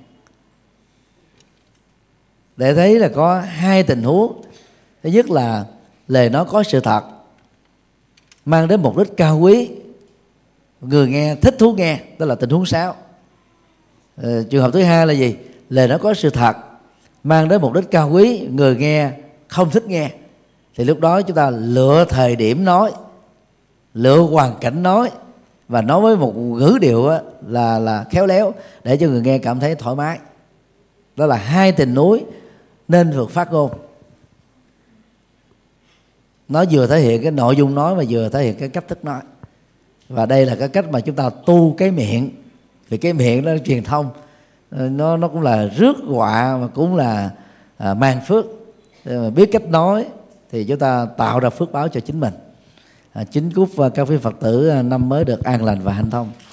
để thấy là có hai tình huống. Thứ nhất là lời nói có sự thật, mang đến mục đích cao quý, người nghe thích thú nghe, đó là tình huống sáu. Ờ, trường hợp thứ hai là gì? Lời nói có sự thật, mang đến mục đích cao quý, người nghe không thích nghe. Thì lúc đó chúng ta lựa thời điểm nói, lựa hoàn cảnh nói, và nói với một ngữ điệu là là khéo léo để cho người nghe cảm thấy thoải mái. Đó là hai tình huống nên vượt phát ngôn. Nó vừa thể hiện cái nội dung nói và vừa thể hiện cái cách thức nói. Và đây là cái cách mà chúng ta tu cái miệng. Vì cái miệng nó truyền thông, nó nó cũng là rước họa mà cũng là à, mang phước. Mà biết cách nói thì chúng ta tạo ra phước báo cho chính mình. À, chính chúc các quý Phật tử năm mới được an lành và hanh thông.